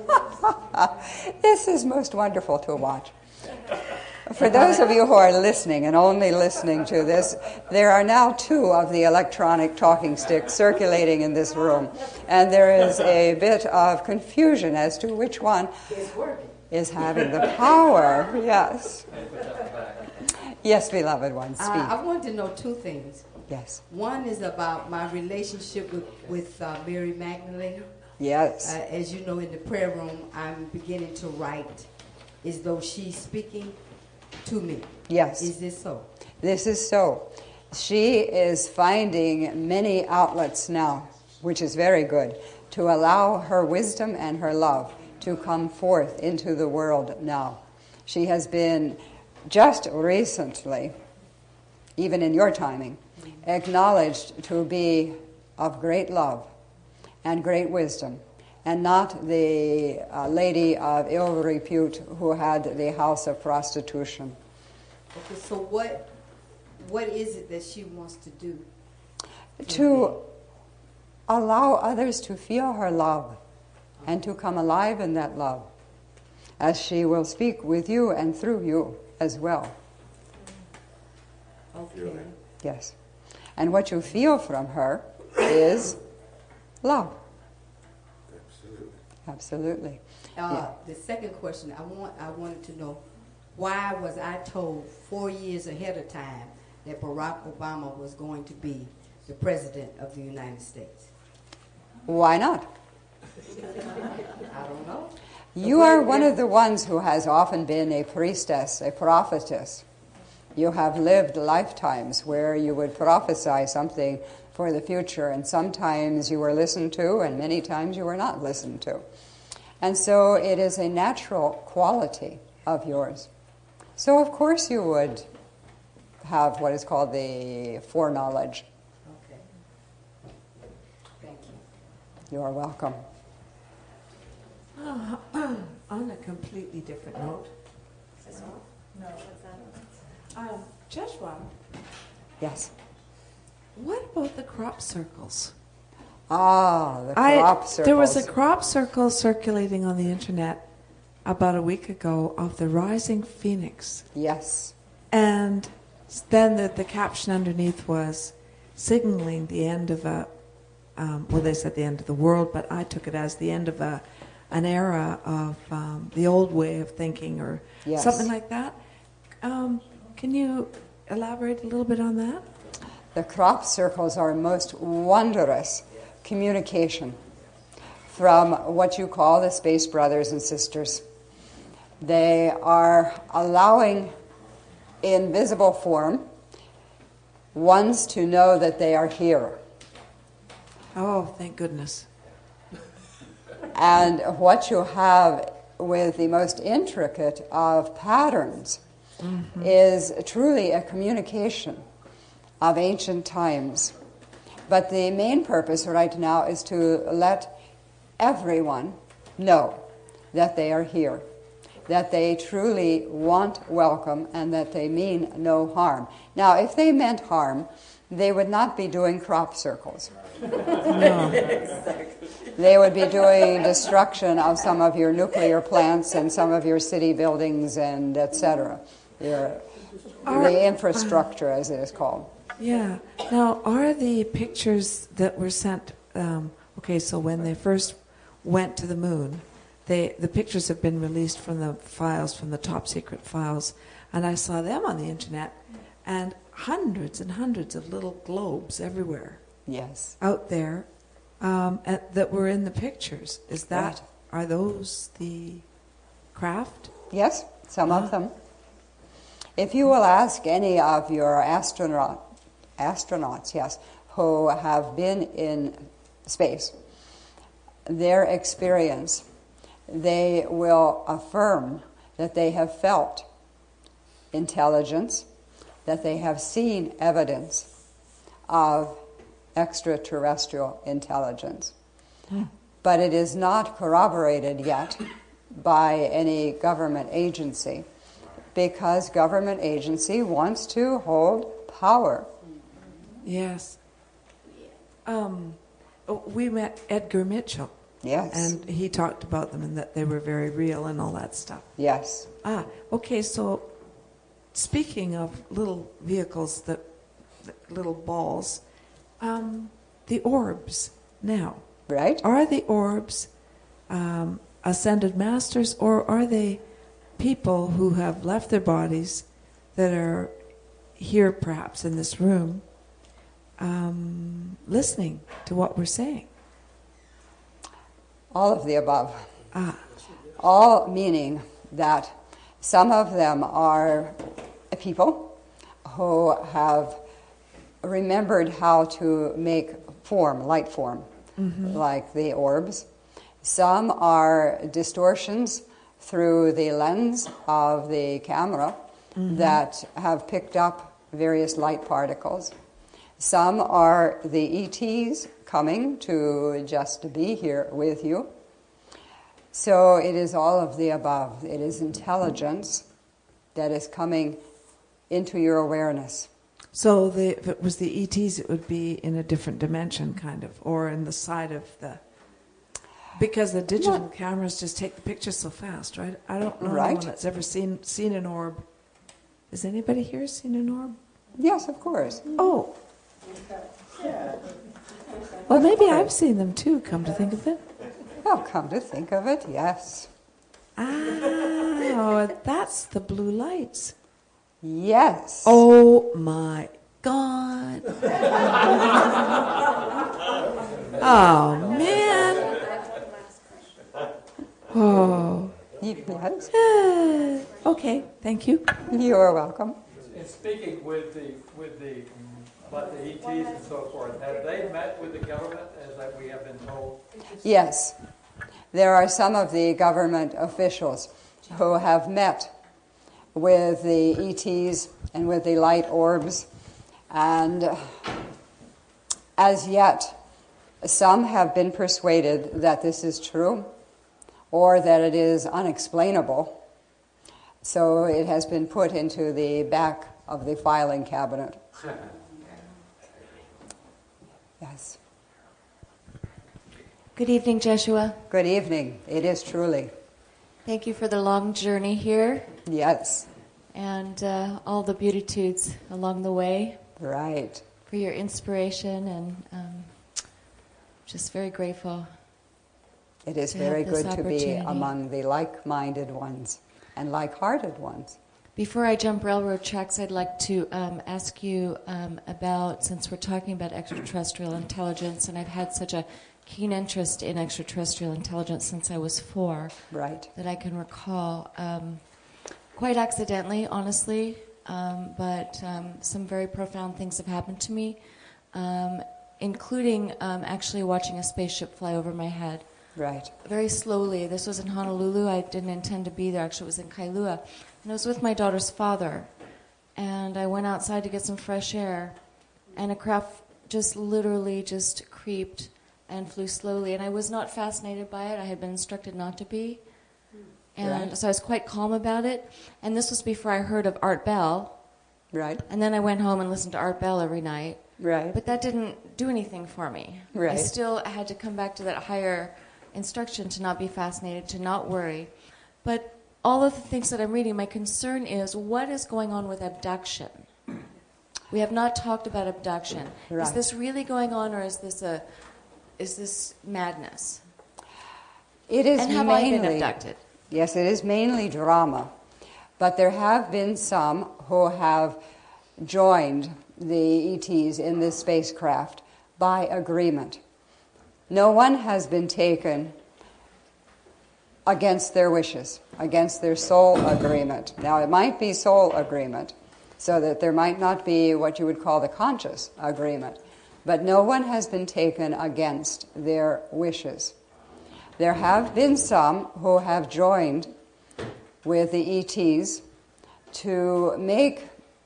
This is most wonderful to watch. For those of you who are listening and only listening to this, there are now 2 of the electronic talking sticks circulating in this room, and there is a bit of confusion as to which one is having the power. Yes. Yes, beloved one, speak. I wanted to know 2 things. Yes. One is about my relationship with Mary Magdalene. Yes. As you know, in the prayer room, I'm beginning to write as though she's speaking to me. Yes. Is this so? This is so. She is finding many outlets now, which is very good, to allow her wisdom and her love to come forth into the world now. She has been just recently, even in your timing, acknowledged to be of great love and great wisdom, and not the lady of ill repute who had the house of prostitution. Okay, so what is it that she wants to do? To allow others to feel her love and to come alive in that love, as she will speak with you and through you as well. Okay. Yes. And what you feel from her is love. Absolutely. The second question, I wanted to know, why was I told 4 years ahead of time that Barack Obama was going to be the President of the United States? Why not? I don't know. You are one of the ones who has often been a priestess, a prophetess. You have lived lifetimes where you would prophesy something for the future, and sometimes you were listened to, and many times you were not listened to. And so it is a natural quality of yours. So of course you would have what is called the foreknowledge. Okay. Thank you. You are welcome. On a completely different note. No, what's that? Joshua, Yes. what about the crop circles? Ah, the crop circles. There was a crop circle circulating on the internet about a week ago of the rising phoenix. Yes. And then the caption underneath was signaling the end of a, well, they said the end of the world, but I took it as the end of an era of the old way of thinking, or Yes. something like that. Can you elaborate a little bit on that? The crop circles are most wondrous communication from what you call the space brothers and sisters. They are allowing in visible form ones to know that they are here. Oh, thank goodness. And what you have with the most intricate of patterns is truly a communication of ancient times. But the main purpose right now is to let everyone know that they are here, that they truly want welcome, and that they mean no harm. Now, if they meant harm, they would not be doing crop circles. No. They would be doing destruction of some of your nuclear plants and some of your city buildings and etc. The infrastructure, as it is called. Yeah. Now, are the pictures that were sent, okay, so when they first went to the moon, the pictures have been released from the files, from the top secret files, and I saw them on the internet, and hundreds and hundreds of little globes everywhere. Yes. Out there that were in the pictures. Is that, Right. are those the craft? Yes, some of them. If you will ask any of your astronauts, yes, who have been in space, their experience they will affirm that they have felt intelligence, that they have seen evidence of extraterrestrial intelligence. But it is not corroborated yet by any government agency, because government agency wants to hold power. Yes. We met Edgar Mitchell. Yes. And he talked about them and that they were very real and all that stuff. Yes. Okay, so speaking of little vehicles, little balls, the orbs now. Right. Are the orbs ascended masters, or are they people who have left their bodies that are here perhaps in this room listening to what we're saying? All of the above. All meaning that some of them are people who have remembered how to make form, light form, like the orbs. Some are distortions through the lens of the camera that have picked up various light particles. Some are the ETs coming to just be here with you. So it is all of the above. It is intelligence that is coming into your awareness. So if it was the ETs, it would be in a different dimension, kind of, or in the side of the... Because the digital cameras just take the picture so fast, right? I don't know anyone that's ever seen an orb. Has anybody here seen an orb? Yes, of course. Oh. Well, maybe I've seen them too, come to think of it. Oh, come to think of it, yes. That's the blue lights. Yes. Oh my God. Oh man. Oh. Yes. Okay, thank you. You are welcome. And speaking with the about the ETs and so forth, have they met with the government as we have been told? Yes. There are some of the government officials who have met with the ETs and with the light orbs, and as yet some have been persuaded that this is true or that it is unexplainable, so it has been put into the back of the filing cabinet. Yes. Good evening, Jeshua. Good evening. It is truly. Thank you for the long journey here. Yes. And all the beatitudes along the way. Right. For your inspiration, and just very grateful. It is very good to be among the like-minded ones and like-hearted ones. Before I jump railroad tracks, I'd like to ask you about, since we're talking about extraterrestrial intelligence, and I've had such a keen interest in extraterrestrial intelligence since I was 4. Right. That I can recall. Quite accidentally, honestly, but some very profound things have happened to me, including actually watching a spaceship fly over my head. Right. Very slowly. This was in Honolulu. I didn't intend to be there. Actually, it was in Kailua. And I was with my daughter's father. And I went outside to get some fresh air. And a craft just literally just creeped and flew slowly. And I was not fascinated by it. I had been instructed not to be. And so I was quite calm about it. And this was before I heard of Art Bell. Right. And then I went home and listened to Art Bell every night. Right. But that didn't do anything for me. Right. I still had to come back to that higher instruction to not be fascinated, to not worry. But all of the things that I'm reading, my concern is what is going on with abduction? We have not talked about abduction. Right. Is this really going on, or is this madness? It is and have mainly, I been abducted? Yes, it is mainly drama. But there have been some who have joined the ETs in this spacecraft by agreement. No one has been taken against their wishes, against their soul agreement. Now, it might be soul agreement, so that there might not be what you would call the conscious agreement. But no one has been taken against their wishes. There have been some who have joined with the ETs to make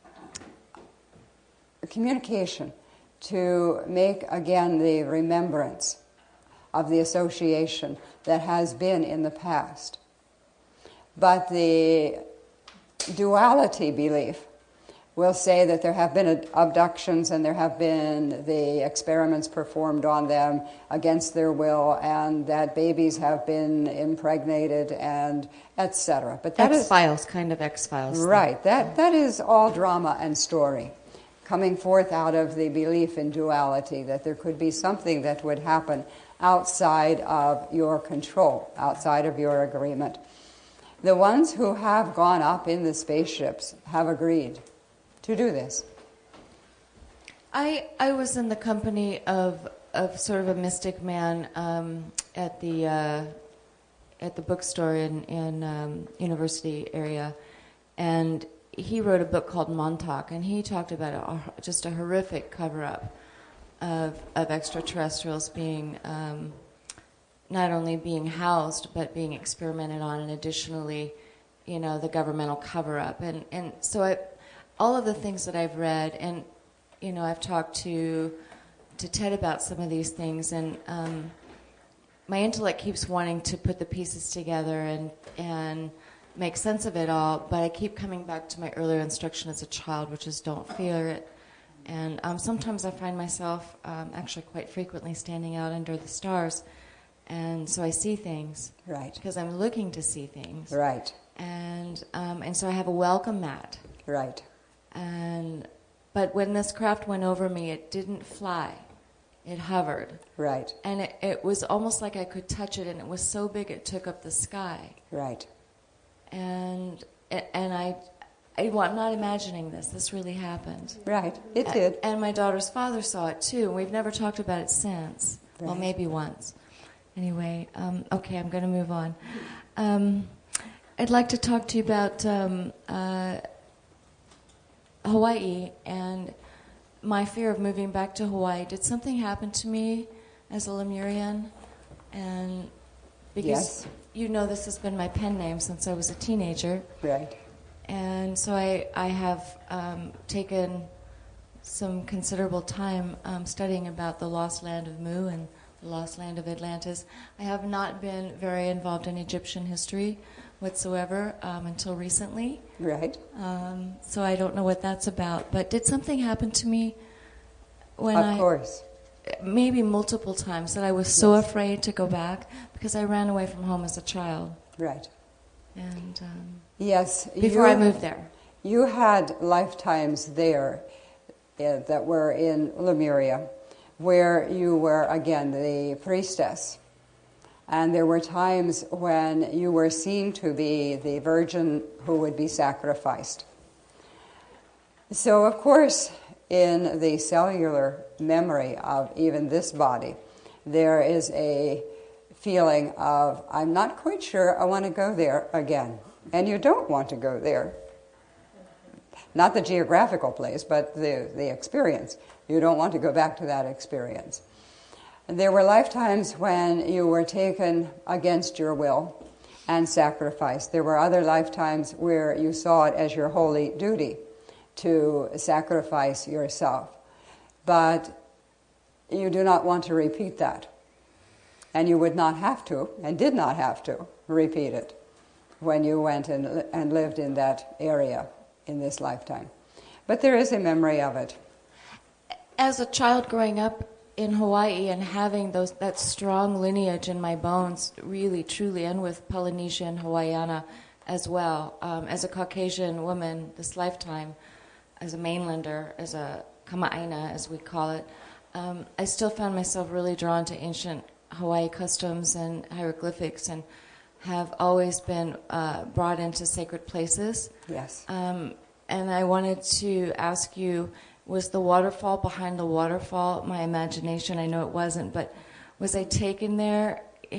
communication, to make again the remembrance of the association that has been in the past. But the duality belief will say that there have been abductions and there have been the experiments performed on them against their will, and that babies have been impregnated and etc. But that X-Files, kind of X-Files. Right. That is all drama and story, coming forth out of the belief in duality, that there could be something that would happen outside of your control, outside of your agreement. The ones who have gone up in the spaceships have agreed to do this. I was in the company of sort of a mystic man at the bookstore in University area, and he wrote a book called Montauk, and he talked about just a horrific cover-up of extraterrestrials being not only being housed but being experimented on, and additionally, the governmental cover-up, and so all of the things that I've read, and I've talked to Ted about some of these things, and my intellect keeps wanting to put the pieces together and make sense of it all, but I keep coming back to my earlier instruction as a child, which is don't fear it. And sometimes I find myself, actually quite frequently, standing out under the stars, and so I see things. Right. Because I'm looking to see things. Right. And so I have a welcome mat. Right. But when this craft went over me, it didn't fly. It hovered. Right. And it was almost like I could touch it, and it was so big it took up the sky. Right. And I'm not imagining this. This really happened. Right. It did. And my daughter's father saw it too. We've never talked about it since. Right. Well, maybe once. Anyway, okay, I'm going to move on. I'd like to talk to you about Hawaii and my fear of moving back to Hawaii. Did something happen to me as a Lemurian? And because this has been my pen name since I was a teenager. Right. And so I have taken some considerable time studying about the lost land of Mu and the lost land of Atlantis. I have not been very involved in Egyptian history whatsoever until recently. Right. So I don't know what that's about. But did something happen to me when Of course. Maybe multiple times, that I was so afraid to go back because I ran away from home as a child. Right. And yes, before I moved there. You had lifetimes there that were in Lemuria, where you were, again, the priestess. And there were times when you were seen to be the virgin who would be sacrificed. So, of course, in the cellular memory of even this body, there is a feeling of, I'm not quite sure I want to go there again. And you don't want to go there. Not the geographical place, but the experience. You don't want to go back to that experience. And there were lifetimes when you were taken against your will and sacrificed. There were other lifetimes where you saw it as your holy duty to sacrifice yourself. But you do not want to repeat that. And you would not have to, and did not have to, repeat it when you went and lived in that area in this lifetime. But there is a memory of it. As a child growing up in Hawaii and having that strong lineage in my bones, really, truly, and with Polynesia and Hawaiiana as well, as a Caucasian woman this lifetime, as a mainlander, as a kama'aina, as we call it, I still found myself really drawn to ancient Hawaii customs and hieroglyphics, and have always been brought into sacred places. Yes. And I wanted to ask you, was the waterfall behind the waterfall my imagination? I know it wasn't, but was I taken there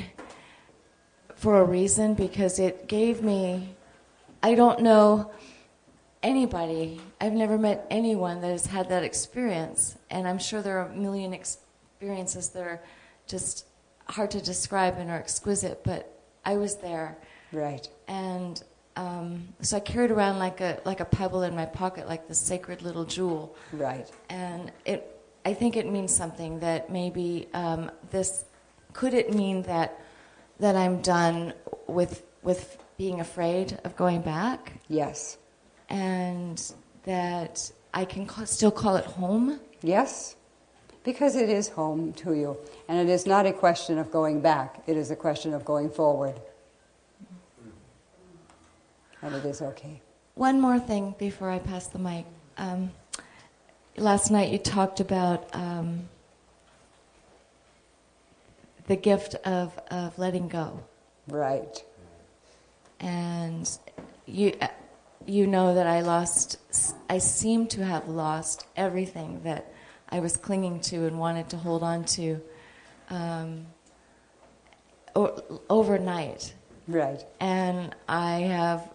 for a reason? Because it gave me, I don't know anybody, I've never met anyone that has had that experience, and I'm sure there are a million experiences that are just hard to describe and are exquisite, but I was there. Right. And so I carried around like a pebble in my pocket, like the sacred little jewel. Right. And I think it means something, that maybe could it mean that I'm done with being afraid of going back? Yes. And that I can still call it home? Yes, because it is home to you. And it is not a question of going back. It is a question of going forward. And it is okay. One more thing before I pass the mic. Last night you talked about the gift of letting go. Right. And you know that I seem to have lost everything that I was clinging to and wanted to hold on to overnight. Right. And I have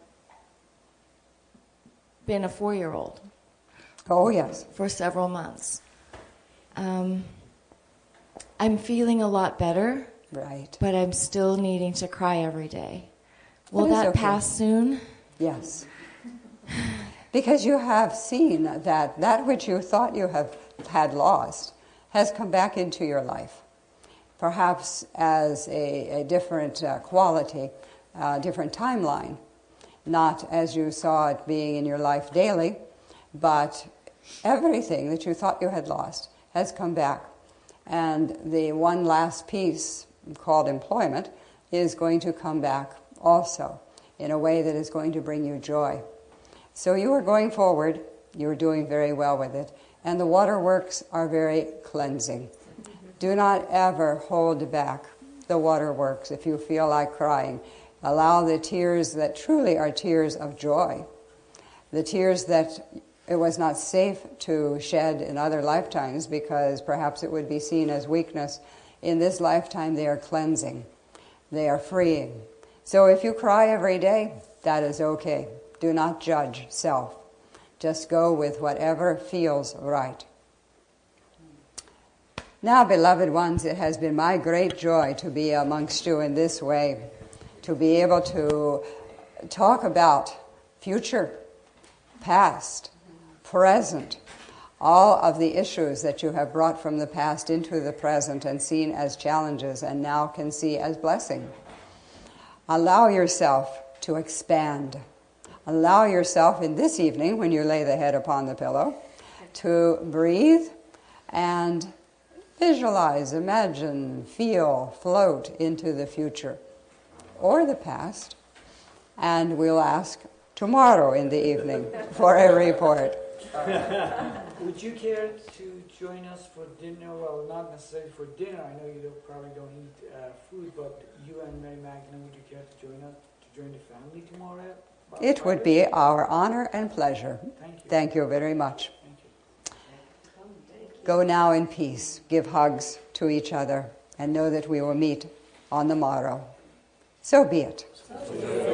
been a 4-year-old. Oh, yes. For several months. I'm feeling a lot better. Right. But I'm still needing to cry every day. Will That is that okay. pass soon? Yes. Because you have seen that which you thought you had lost has come back into your life. Perhaps as a different quality, different timeline. Not as you saw it being in your life daily, but everything that you thought you had lost has come back. And the one last piece, called employment, is going to come back also in a way that is going to bring you joy. So you are going forward, you are doing very well with it, and the waterworks are very cleansing. Do not ever hold back the waterworks if you feel like crying. Allow the tears that truly are tears of joy, the tears that it was not safe to shed in other lifetimes because perhaps it would be seen as weakness. In this lifetime, they are cleansing. They are freeing. So if you cry every day, that is okay. Do not judge self. Just go with whatever feels right. Now, beloved ones, it has been my great joy to be amongst you in this way, to be able to talk about future, past, present, all of the issues that you have brought from the past into the present and seen as challenges and now can see as blessing. Allow yourself to expand. Allow yourself in this evening, when you lay the head upon the pillow, to breathe and visualize, imagine, feel, float into the future or the past. And we'll ask tomorrow in the evening for a report. Would you care to join us for dinner? Well, not necessarily for dinner. I know you probably don't eat food, but you and Mary Magdalene, would you care to join us, to join the family tomorrow? It would be our honor and pleasure. Thank you. Thank you very much. Go now in peace. Give hugs to each other and know that we will meet on the morrow. So be it.